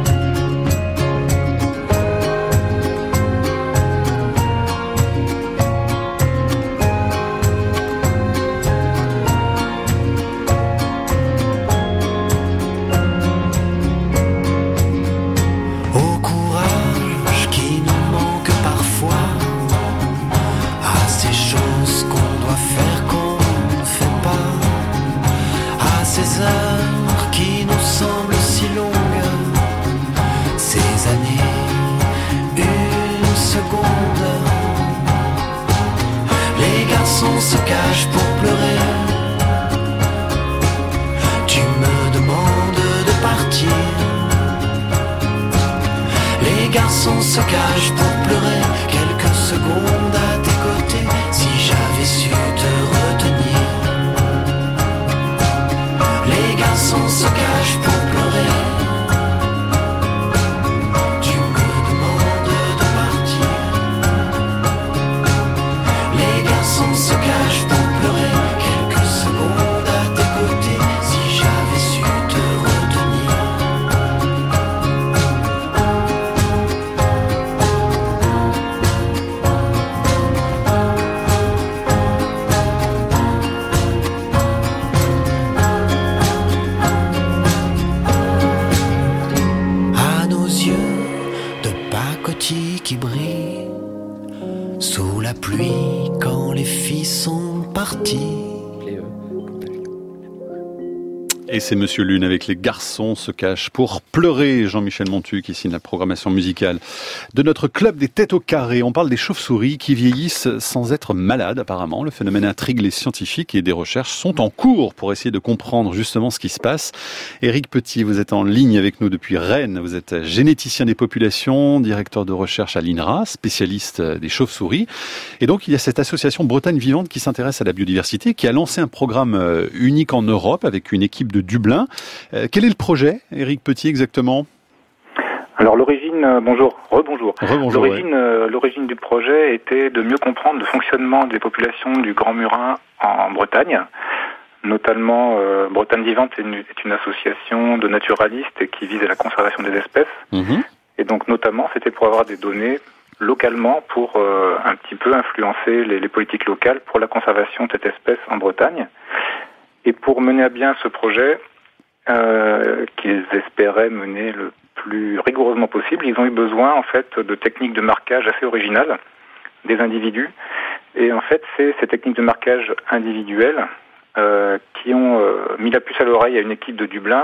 Au courage qui nous manque parfois, à ces choses qu'on doit faire qu'on ne fait pas, à ces heures qui nous semblent si longues, ces années, une seconde. Les garçons se cachent pour pleurer. Tu me demandes de partir. Les garçons se cachent pour pleurer. Quelques secondes à tes côtés, si j'avais su te retenir. Les garçons se cachent pour pleurer. Tu me demandes de partir. Les garçons se cachent pour pleurer. Quelques secondes à tes côtés, si j'avais su te retenir. À nos yeux de pacotille qui brille sous la pluie quand les filles sont parties. Et c'est Monsieur Lune avec Les garçons se cachent pour pleurer. Jean-Michel Montu qui signe la programmation musicale de notre club des têtes au carré. On parle des chauves-souris qui vieillissent sans être malades apparemment. Le phénomène intrigue les scientifiques et des recherches sont en cours pour essayer de comprendre justement ce qui se passe. Éric Petit, vous êtes en ligne avec nous depuis Rennes. Vous êtes généticien des populations, directeur de recherche à l'INRA, spécialiste des chauves-souris. Et donc il y a cette association Bretagne Vivante qui s'intéresse à la biodiversité, qui a lancé un programme unique en Europe avec une équipe de Dublin. Quel est le projet, Éric Petit, exactement ? Alors l'origine, bonjour, rebonjour. Rebonjour. L'origine du projet était de mieux comprendre le fonctionnement des populations du grand murin en Bretagne. Notamment, Bretagne Vivante est une association de naturalistes qui vise à la conservation des espèces. Et donc notamment, c'était pour avoir des données localement pour un petit peu influencer les politiques locales pour la conservation de cette espèce en Bretagne. Et pour mener à bien ce projet, qu'ils espéraient mener le plus rigoureusement possible, ils ont eu besoin en fait de techniques de marquage assez originales des individus. Et en fait, c'est ces techniques de marquage individuelles qui ont mis la puce à l'oreille à une équipe de Dublin.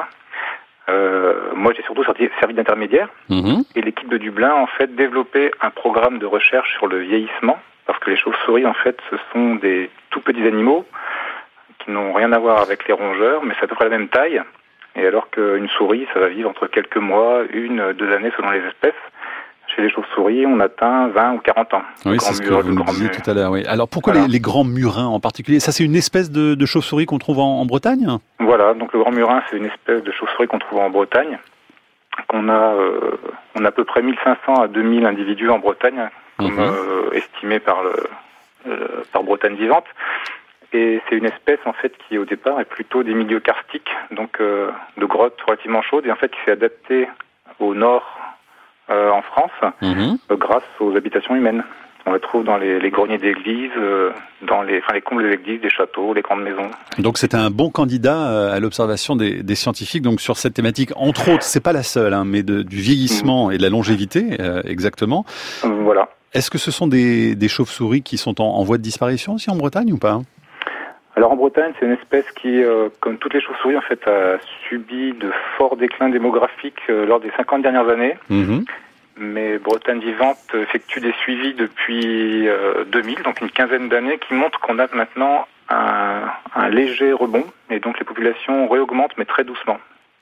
Moi, j'ai surtout servi d'intermédiaire. Et l'équipe de Dublin a en fait développé un programme de recherche sur le vieillissement, parce que les chauves-souris, en fait, ce sont des tout petits animaux qui n'ont rien à voir avec les rongeurs, mais c'est à peu près la même taille. Et alors qu'une souris, ça va vivre entre quelques mois, 1-2 années selon les espèces. Chez les chauves-souris, on atteint 20 ou 40 ans. Oui, c'est ce que vous nous disiez tout à l'heure. Oui. Alors pourquoi les grands murins en particulier ? Ça, c'est une espèce de chauve-souris qu'on trouve en Bretagne ? Voilà, donc le grand murin, c'est une espèce de chauve-souris qu'on trouve en Bretagne. On a à peu près 1500 à 2000 individus en Bretagne, comme estimé par Bretagne Vivante. Et c'est une espèce en fait qui au départ est plutôt des milieux karstiques, donc de grottes relativement chaudes, et en fait qui s'est adaptée au nord en France, grâce aux habitations humaines. On les trouve dans les greniers d'églises, dans les combles des églises, des châteaux, les grandes maisons. Donc c'est un bon candidat à l'observation des scientifiques donc sur cette thématique. Entre autres, c'est pas la seule, mais du vieillissement et de la longévité, exactement. Voilà. Est-ce que ce sont des chauves-souris qui sont en voie de disparition aussi en Bretagne ou pas ? Alors en Bretagne, c'est une espèce qui, comme toutes les chauves-souris, en fait, a subi de forts déclins démographiques lors des 50 dernières années. Mais Bretagne Vivante effectue des suivis depuis 2000, donc une quinzaine d'années, qui montrent qu'on a maintenant un léger rebond, et donc les populations réaugmentent, mais très doucement.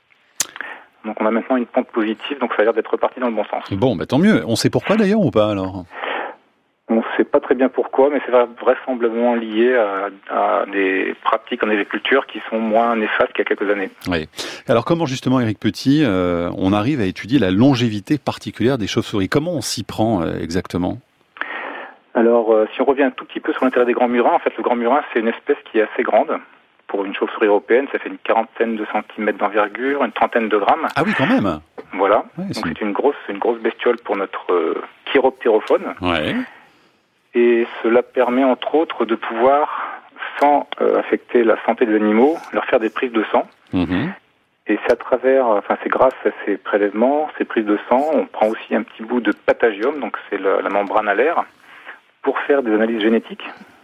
Donc on a maintenant une pente positive, donc ça a l'air d'être reparti dans le bon sens. Bon, tant mieux. On sait pourquoi d'ailleurs ou pas alors ? On ne sait pas très bien pourquoi, mais c'est vraisemblablement lié à des pratiques en agriculture qui sont moins néfastes qu'il y a quelques années. Oui. Alors comment justement, Éric Petit, on arrive à étudier la longévité particulière des chauves-souris ? Comment on s'y prend exactement ? Alors, si on revient un tout petit peu sur l'intérêt des grands murins, en fait, le grand murin, c'est une espèce qui est assez grande. Pour une chauve-souris européenne, ça fait une quarantaine de centimètres d'envergure, une trentaine de grammes. Ah oui, quand même. Voilà. Ouais, donc c'est une grosse bestiole pour notre chiroptérophone. Ouais. Et cela permet entre autres de pouvoir, sans affecter la santé des animaux, leur faire des prises de sang. Et c'est c'est grâce à ces prélèvements, ces prises de sang, on prend aussi un petit bout de patagium, donc c'est la membrane alaire, pour faire des analyses génétiques.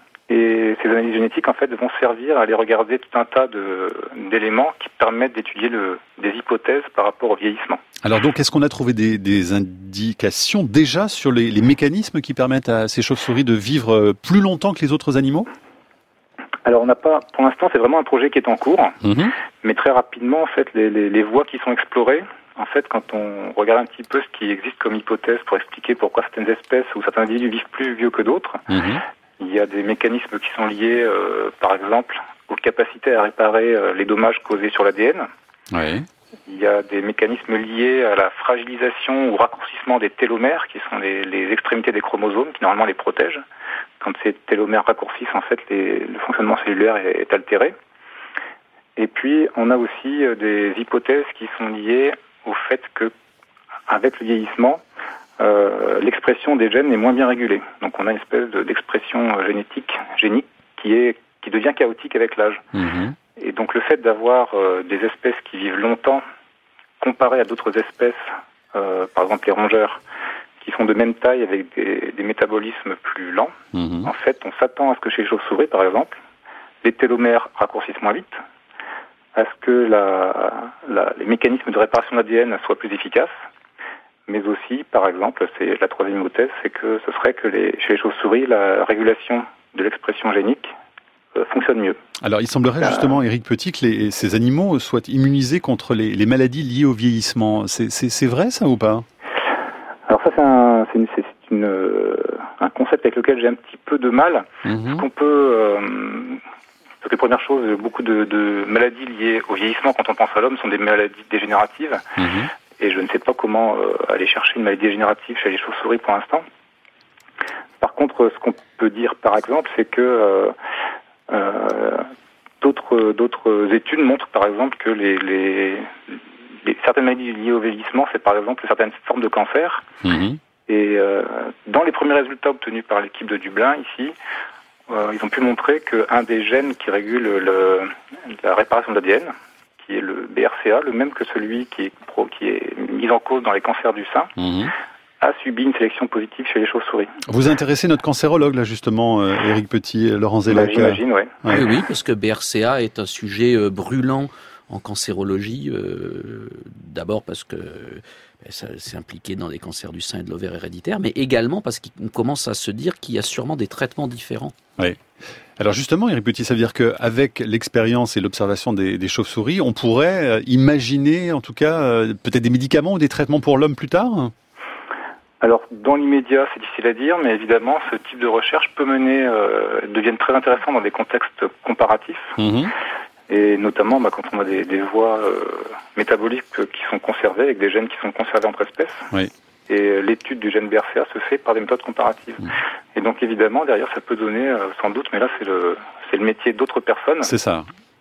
Et ces analyses génétiques, en fait, vont servir à aller regarder tout un tas d'éléments qui permettent d'étudier des hypothèses par rapport au vieillissement. Alors donc, est-ce qu'on a trouvé des indications déjà sur les mécanismes qui permettent à ces chauves-souris de vivre plus longtemps que les autres animaux ? Alors, on n'a pas, pour l'instant, c'est vraiment un projet qui est en cours, mais très rapidement, en fait, les voies qui sont explorées, en fait, quand on regarde un petit peu ce qui existe comme hypothèse pour expliquer pourquoi certaines espèces ou certains individus vivent plus vieux que d'autres, il y a des mécanismes qui sont liés, par exemple, aux capacités à réparer les dommages causés sur l'ADN. Oui. Il y a des mécanismes liés à la fragilisation ou raccourcissement des télomères, qui sont les extrémités des chromosomes, qui normalement les protègent. Quand ces télomères raccourcissent, en fait, le fonctionnement cellulaire est altéré. Et puis, on a aussi des hypothèses qui sont liées au fait que, avec le vieillissement, l'expression des gènes est moins bien régulée. Donc on a une espèce d'expression génique qui devient chaotique avec l'âge. Et donc le fait d'avoir des espèces qui vivent longtemps comparées à d'autres espèces, par exemple les rongeurs, qui sont de même taille avec des métabolismes plus lents, en fait on s'attend à ce que chez les chauves-souris par exemple, les télomères raccourcissent moins vite, à ce que les mécanismes de réparation de l'ADN soient plus efficaces. Mais aussi, par exemple, c'est la troisième hypothèse, c'est que ce serait que chez les chauves-souris, la régulation de l'expression génique fonctionne mieux. Alors, il semblerait justement, Éric Petit, que ces animaux soient immunisés contre les maladies liées au vieillissement. C'est vrai, ça, ou pas ? Alors ça, c'est un concept avec lequel j'ai un petit peu de mal. Qu'on peut... Donc les premières choses, beaucoup de maladies liées au vieillissement, quand on pense à l'homme, sont des maladies dégénératives. Et je ne sais pas comment aller chercher une maladie dégénérative chez les chauves-souris pour l'instant. Par contre, ce qu'on peut dire, par exemple, c'est que d'autres études montrent, par exemple, que certaines maladies liées au vieillissement, c'est par exemple certaines formes de cancer. Et dans les premiers résultats obtenus par l'équipe de Dublin, ici, ils ont pu montrer qu'un des gènes qui régule la réparation de l'ADN, qui est le BRCA, le même que celui qui est mis en cause dans les cancers du sein, a subi une sélection positive chez les chauves-souris. Vous intéressez notre cancérologue, là, justement, Éric Petit, Laurent Zellec. J'imagine, oui. Oui, parce que BRCA est un sujet brûlant en cancérologie, d'abord parce que c'est impliqué dans des cancers du sein et de l'ovaire héréditaire, mais également parce qu'il commence à se dire qu'il y a sûrement des traitements différents. Oui. Alors justement, Éric Petit, ça veut dire qu'avec l'expérience et l'observation des chauves-souris, on pourrait imaginer, en tout cas, peut-être des médicaments ou des traitements pour l'homme plus tard ? Alors, dans l'immédiat, c'est difficile à dire, mais évidemment, ce type de recherche peut deviennent très intéressants dans des contextes comparatifs. Et notamment quand on a des voies métaboliques qui sont conservées, avec des gènes qui sont conservés entre espèces. Oui. Et l'étude du gène BRCA se fait par des méthodes comparatives. Et donc évidemment, derrière, ça peut donner, sans doute, mais là c'est le métier d'autres personnes. C'est ça.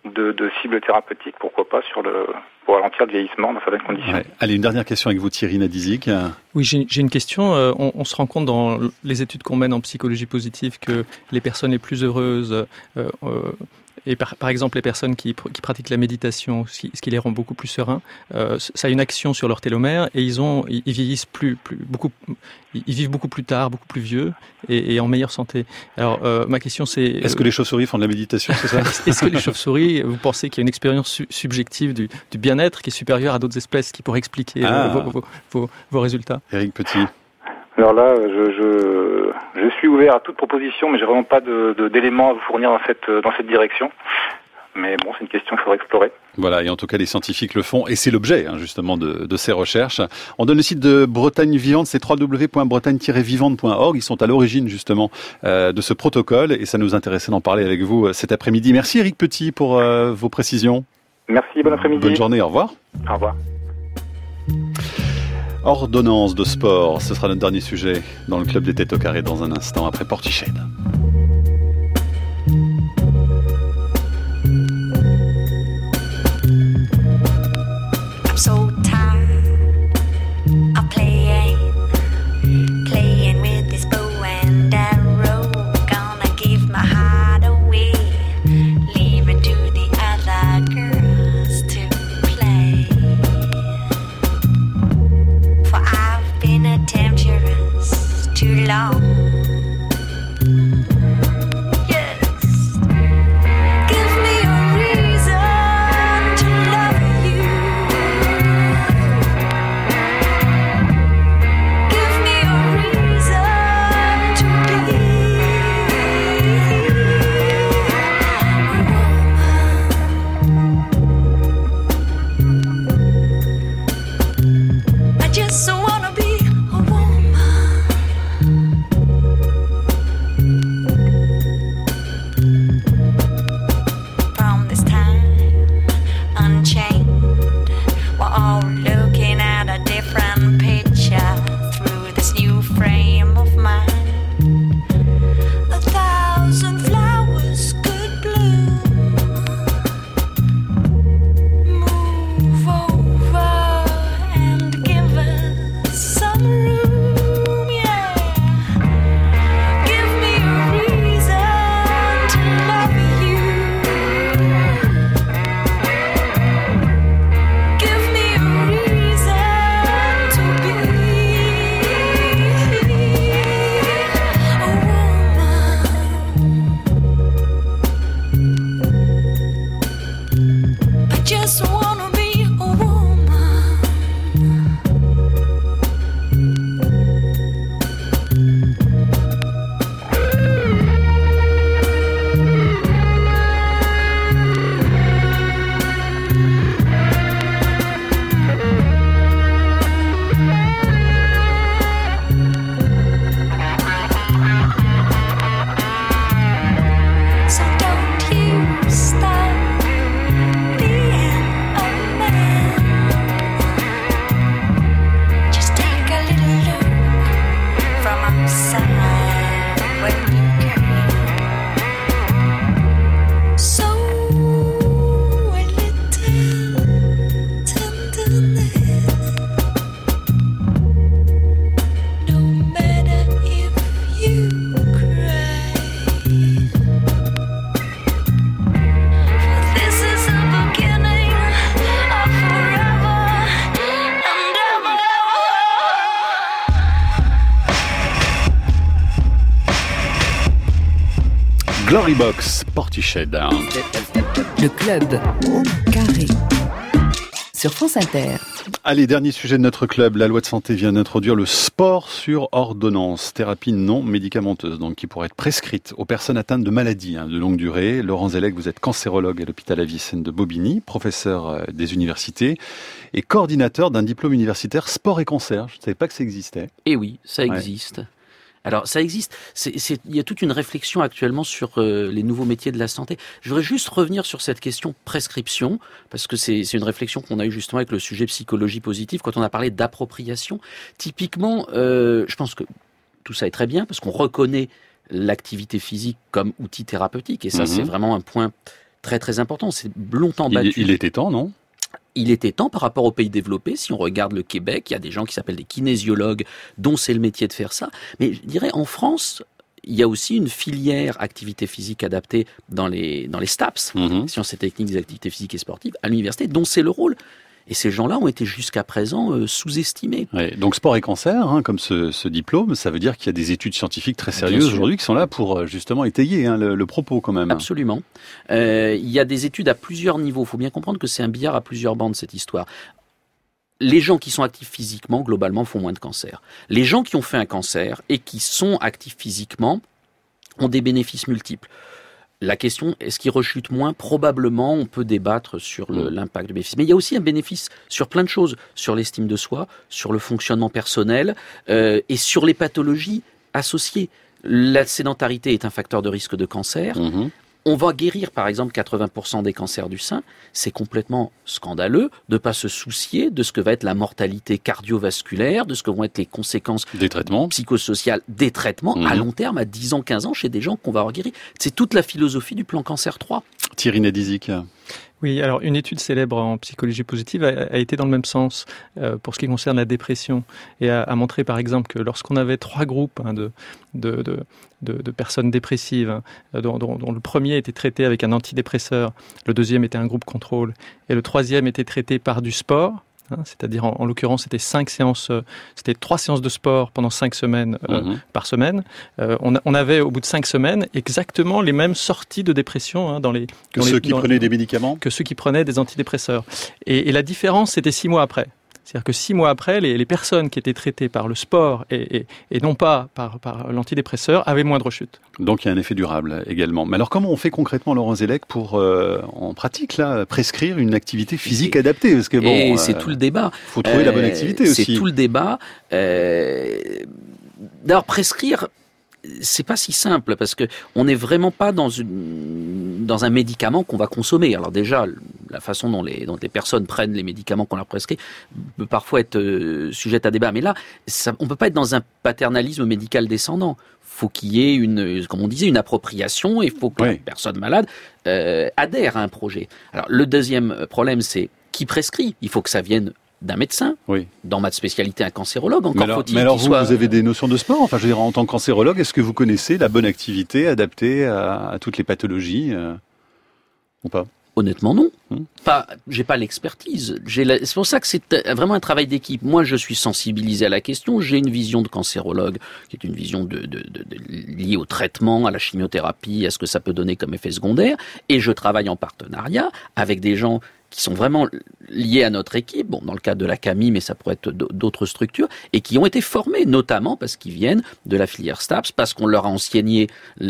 de cibles thérapeutiques, pourquoi pas, pour ralentir le vieillissement dans certaines conditions. Ouais. Allez, une dernière question avec vous, Thierry Nadizic. Oui, j'ai une question. On se rend compte dans les études qu'on mène en psychologie positive que les personnes les plus heureuses, et par exemple les personnes qui pratiquent la méditation, ce qui les rend beaucoup plus sereins, ça a une action sur leur télomère et ils vieillissent ils vivent beaucoup plus tard, beaucoup plus vieux et en meilleure santé. Alors ma question c'est... Est-ce que les chauves-souris font de la méditation, c'est ça? Est-ce que les chauves-souris, vous pensez qu'il y a une expérience subjective du bien-être qui est supérieure à d'autres espèces qui pourraient expliquer vos résultats? Éric Petit. Alors là, je suis ouvert à toute proposition, mais j'ai vraiment pas d'éléments à vous fournir dans cette direction. Mais bon, c'est une question qu'il faudrait explorer. Voilà, et en tout cas, les scientifiques le font, et c'est l'objet justement de ces recherches. On donne le site de Bretagne Vivante, c'est www.bretagne-vivante.org. Ils sont à l'origine justement de ce protocole, et ça nous intéressait d'en parler avec vous cet après-midi. Merci Éric Petit pour vos précisions. Merci, bon après-midi. Bonne journée, au revoir. Au revoir. Ordonnance de sport, ce sera notre dernier sujet dans le Club des Têtes au Carré dans un instant après Portiched. I'm so tired of playing with this bow and arrow. Gonna give my heart away, leave it to the other girls to play. For I've been a temptress too long. Glorybox, Portiched. Le club carré sur France Inter. Allez, dernier sujet de notre club. La loi de santé vient d'introduire le sport sur ordonnance, thérapie non médicamenteuse, donc qui pourrait être prescrite aux personnes atteintes de maladies de longue durée. Laurent Zellec, vous êtes cancérologue à l'hôpital Avicenne de Bobigny, professeur des universités et coordinateur d'un diplôme universitaire sport et cancer. Je ne savais pas que ça existait. Eh oui, ça existe. Ouais. Alors, ça existe. Il y a toute une réflexion actuellement sur les nouveaux métiers de la santé. Je voudrais juste revenir sur cette question prescription, parce que c'est une réflexion qu'on a eue justement avec le sujet psychologie positive, quand on a parlé d'appropriation. Typiquement, je pense que tout ça est très bien, parce qu'on reconnaît l'activité physique comme outil thérapeutique, et ça, c'est vraiment un point très très important. C'est longtemps battu. Il était temps, non ? Il était temps par rapport aux pays développés. Si on regarde le Québec, il y a des gens qui s'appellent des kinésiologues, dont c'est le métier de faire ça. Mais je dirais, en France, il y a aussi une filière activité physique adaptée dans les STAPS, sciences et techniques des activités physiques et sportives, à l'université, dont c'est le rôle. Et ces gens-là ont été jusqu'à présent sous-estimés. Ouais, donc sport et cancer, comme ce diplôme, ça veut dire qu'il y a des études scientifiques très sérieuses aujourd'hui qui sont là pour justement étayer le propos quand même. Absolument. Il y a des études à plusieurs niveaux. Il faut bien comprendre que c'est un billard à plusieurs bandes, cette histoire. Les gens qui sont actifs physiquement, globalement, font moins de cancer. Les gens qui ont fait un cancer et qui sont actifs physiquement ont des bénéfices multiples. La question, est-ce qu'ils rechutent moins ? Probablement, on peut débattre sur l'impact du bénéfice. Mais il y a aussi un bénéfice sur plein de choses, sur l'estime de soi, sur le fonctionnement personnel et sur les pathologies associées. La sédentarité est un facteur de risque de cancer. On va guérir, par exemple, 80% des cancers du sein. C'est complètement scandaleux de ne pas se soucier de ce que va être la mortalité cardiovasculaire, de ce que vont être les conséquences des traitements psychosociales, des traitements à long terme, à 10 ans, 15 ans, chez des gens qu'on va avoir guéris. C'est toute la philosophie du plan Cancer 3. Thierry Nadizic. Oui, alors une étude célèbre en psychologie positive a été dans le même sens pour ce qui concerne la dépression et a montré par exemple que lorsqu'on avait 3 groupes de personnes dépressives dont le premier était traité avec un antidépresseur, le deuxième était un groupe contrôle et le troisième était traité par du sport. C'est-à-dire en l'occurrence c'était 3 séances de sport pendant 5 semaines par semaine. On avait au bout de 5 semaines exactement les mêmes sorties de dépression que ceux qui prenaient des médicaments, que ceux qui prenaient des antidépresseurs. Et la différence c'était 6 mois après. C'est-à-dire que 6 mois après, les personnes qui étaient traitées par le sport et non pas par l'antidépresseur avaient moins de rechutes. Donc il y a un effet durable également. Mais alors comment on fait concrètement, Laurent Zellec, pour en pratique prescrire une activité physique adaptée ? Parce que c'est tout le débat. Il faut trouver la bonne activité aussi. C'est tout le débat. D'ailleurs, prescrire, c'est pas si simple parce que on n'est vraiment pas dans un médicament qu'on va consommer. Alors déjà, la façon dont les personnes prennent les médicaments qu'on leur prescrit peut parfois être sujette à débat. Mais là, on peut pas être dans un paternalisme médical descendant. Faut qu'il y ait comme on disait, une appropriation. Il faut que la personne malade adhère à un projet. Alors le deuxième problème, c'est qui prescrit. Il faut que ça vienne d'un médecin, dans ma spécialité un cancérologue, faut-il mais alors qu'il soit... vous avez des notions de sport, enfin je veux dire en tant que cancérologue, est-ce que vous connaissez la bonne activité adaptée à toutes les pathologies ou pas ? Honnêtement non. J'ai pas l'expertise. C'est pour ça que c'est vraiment un travail d'équipe. Moi je suis sensibilisé à la question, j'ai une vision de cancérologue, qui est une vision liée au traitement, à la chimiothérapie, à ce que ça peut donner comme effet secondaire, et je travaille en partenariat avec des gens qui sont vraiment liés à notre équipe, dans le cadre de la CAMI, mais ça pourrait être d'autres structures, et qui ont été formés, notamment parce qu'ils viennent de la filière STAPS, parce qu'on leur a enseigné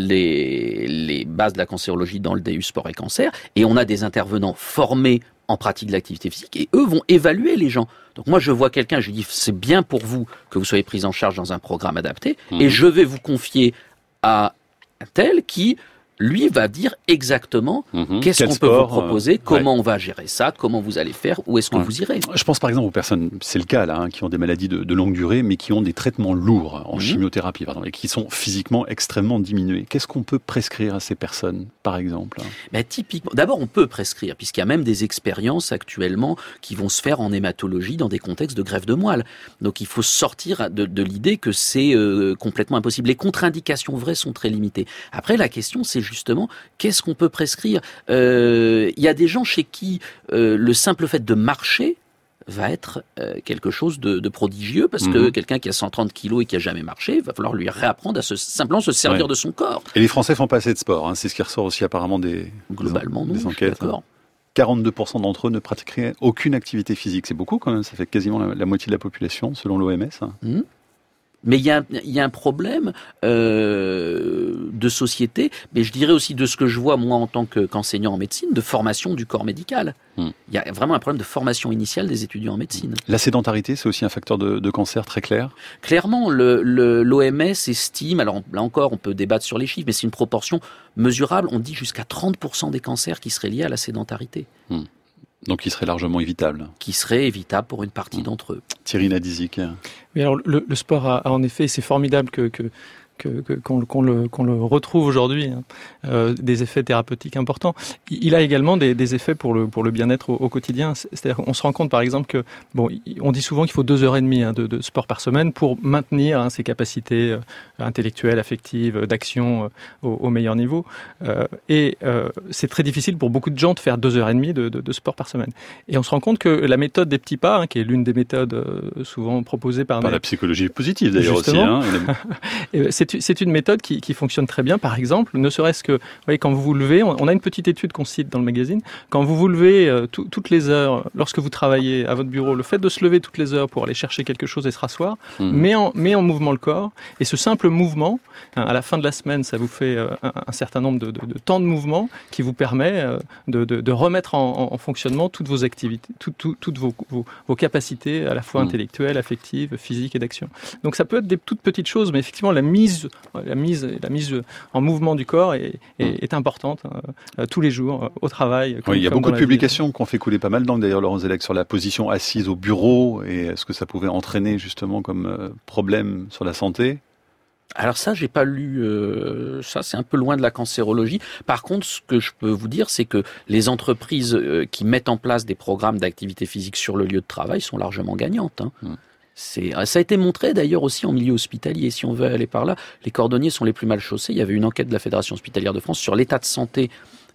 les bases de la cancérologie dans le DU Sport et Cancer, et on a des intervenants formés en pratique de l'activité physique, et eux vont évaluer les gens. Donc moi, je vois quelqu'un, je lui dis, c'est bien pour vous que vous soyez pris en charge dans un programme adapté, et je vais vous confier à un tel qui... lui va dire exactement qu'est-ce qu'on peut vous proposer, comment on va gérer ça, comment vous allez faire, où est-ce que vous irez. Je pense par exemple aux personnes, c'est le cas là, qui ont des maladies de longue durée, mais qui ont des traitements lourds en chimiothérapie, pardon, et qui sont physiquement extrêmement diminués. Qu'est-ce qu'on peut prescrire à ces personnes, par exemple ? Typiquement, d'abord on peut prescrire, puisqu'il y a même des expériences actuellement qui vont se faire en hématologie dans des contextes de greffe de moelle. Donc il faut sortir de l'idée que c'est complètement impossible. Les contre-indications vraies sont très limitées. Après la question c'est justement, qu'est-ce qu'on peut prescrire ? Il y a des gens chez qui le simple fait de marcher va être quelque chose de prodigieux, parce que quelqu'un qui a 130 kilos et qui a jamais marché, il va falloir lui réapprendre à simplement se servir de son corps. Et les Français font pas assez de sport, c'est ce qui ressort aussi apparemment des enquêtes. 42% d'entre eux ne pratiqueraient aucune activité physique. C'est beaucoup quand même, ça fait quasiment la moitié de la population selon l'OMS. Mais il y a un problème de société, mais je dirais aussi de ce que je vois moi en tant qu'enseignant en médecine, de formation du corps médical. Il y a vraiment un problème de formation initiale des étudiants en médecine. La sédentarité, c'est aussi un facteur de cancer très clair ? Clairement, l'OMS estime, alors là encore on peut débattre sur les chiffres, mais c'est une proportion mesurable, on dit jusqu'à 30% des cancers qui seraient liés à la sédentarité. Donc, qui serait largement évitable. Qui serait évitable pour une partie d'entre eux. Thierry Nadizic. Oui, alors le sport a en effet, c'est formidable que qu'on le retrouve aujourd'hui, des effets thérapeutiques importants. Il a également des effets pour le bien-être au quotidien. C'est-à-dire qu'on se rend compte, par exemple, que on dit souvent qu'il faut 2h30 de sport par semaine pour maintenir ses capacités intellectuelles, affectives, d'action au meilleur niveau. Et c'est très difficile pour beaucoup de gens de faire 2h30 de sport par semaine. Et on se rend compte que la méthode des petits pas, qui est l'une des méthodes souvent proposées par la psychologie positive d'ailleurs aussi. C'est une méthode qui fonctionne très bien. Par exemple, ne serait-ce que, vous voyez, quand vous vous levez, on a une petite étude qu'on cite dans le magazine. Quand vous vous levez toutes les heures, lorsque vous travaillez à votre bureau, le fait de se lever toutes les heures pour aller chercher quelque chose et se rasseoir, met en mouvement le corps. Et ce simple mouvement, à la fin de la semaine, ça vous fait un certain nombre de temps de mouvement qui vous permet de remettre en fonctionnement toutes vos activités, toutes vos capacités à la fois intellectuelles, affectives, physiques et d'action. Donc ça peut être des toutes petites choses, mais effectivement la mise en mouvement du corps est importante tous les jours au travail. Il y a beaucoup de publications qui ont fait couler pas mal d'encre d'ailleurs, Laurent Zellec, sur la position assise au bureau et est-ce que ça pouvait entraîner justement comme problème sur la santé? Alors ça, j'ai pas lu ça, c'est un peu loin de la cancérologie. Par contre, ce que je peux vous dire, c'est que les entreprises qui mettent en place des programmes d'activité physique sur le lieu de travail sont largement gagnantes. Ça a été montré d'ailleurs aussi en milieu hospitalier, si on veut aller par là. Les cordonniers sont les plus mal chaussés. Il y avait une enquête de la Fédération hospitalière de France sur l'état de santé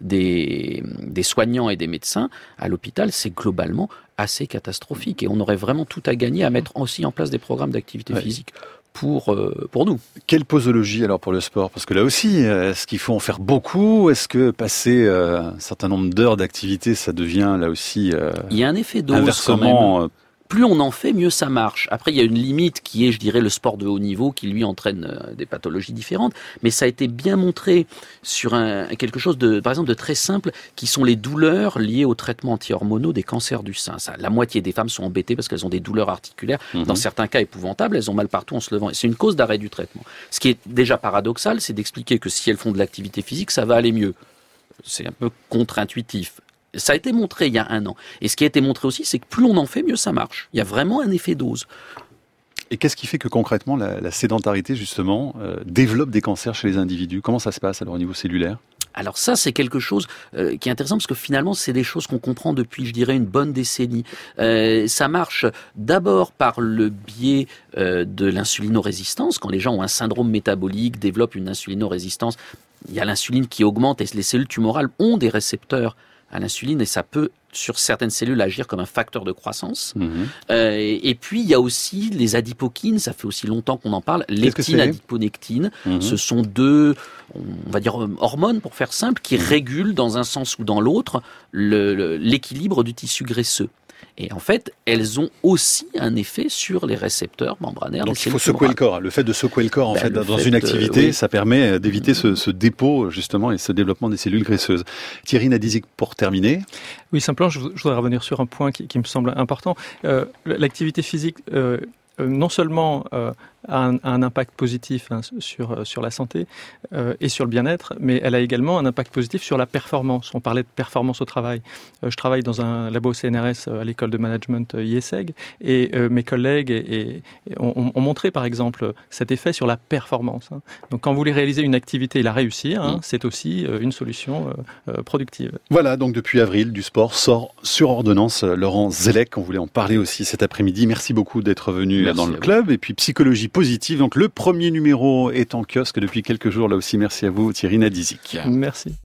des soignants et des médecins à l'hôpital. C'est globalement assez catastrophique et on aurait vraiment tout à gagner à mettre aussi en place des programmes d'activité physique pour nous. Quelle posologie alors pour le sport? Parce que là aussi, est-ce qu'il faut en faire beaucoup? Est-ce que passer un certain nombre d'heures d'activité, ça devient là aussi il y a un effet dose quand même. Plus on en fait, mieux ça marche. Après, il y a une limite qui est, je dirais, le sport de haut niveau, qui lui entraîne des pathologies différentes. Mais ça a été bien montré sur quelque chose par exemple, de très simple, qui sont les douleurs liées aux traitements anti-hormonaux des cancers du sein. La moitié des femmes sont embêtées parce qu'elles ont des douleurs articulaires, dans certains cas épouvantables, elles ont mal partout en se levant. Et c'est une cause d'arrêt du traitement. Ce qui est déjà paradoxal, c'est d'expliquer que si elles font de l'activité physique, ça va aller mieux. C'est un peu contre-intuitif. Ça a été montré il y a 1 an. Et ce qui a été montré aussi, c'est que plus on en fait, mieux ça marche. Il y a vraiment un effet dose. Et qu'est-ce qui fait que concrètement la sédentarité, justement, développe des cancers chez les individus? Comment ça se passe alors au niveau cellulaire? Alors ça, c'est quelque chose qui est intéressant parce que finalement, c'est des choses qu'on comprend depuis, je dirais, une bonne décennie. Ça marche d'abord par le biais de l'insulinorésistance. Quand les gens ont un syndrome métabolique, développent une insulinorésistance, il y a l'insuline qui augmente et les cellules tumorales ont des récepteurs à l'insuline et ça peut, sur certaines cellules, agir comme un facteur de croissance. Et puis, il y a aussi les adipokines, ça fait aussi longtemps qu'on en parle, leptine, adiponectine. Ce sont 2, on va dire, hormones, pour faire simple, qui régulent dans un sens ou dans l'autre l'équilibre du tissu graisseux. Et en fait, elles ont aussi un effet sur les récepteurs membranaires. Donc il faut secouer le corps. Le fait de secouer le corps, en fait, dans une activité, ça permet d'éviter ce dépôt, justement, et ce développement des cellules graisseuses. Thierry Nadizic, pour terminer. Oui, simplement, je voudrais revenir sur un point qui me semble important. L'activité physique, non seulement a un impact positif sur la santé et sur le bien-être, mais elle a également un impact positif sur la performance. On parlait de performance au travail. Je travaille dans un labo CNRS à l'école de management IESEG et mes collègues ont montré par exemple cet effet sur la performance. Donc quand vous voulez réaliser une activité et la réussir, c'est aussi une solution productive. Voilà, donc depuis avril, du sport sort sur ordonnance. Laurent Zellec, on voulait en parler aussi cet après-midi. Merci beaucoup d'être venu dans le club. Et puis psychologie positive. Donc le premier numéro est en kiosque depuis quelques jours. Là aussi, merci à vous Thierry Nadizic. Merci.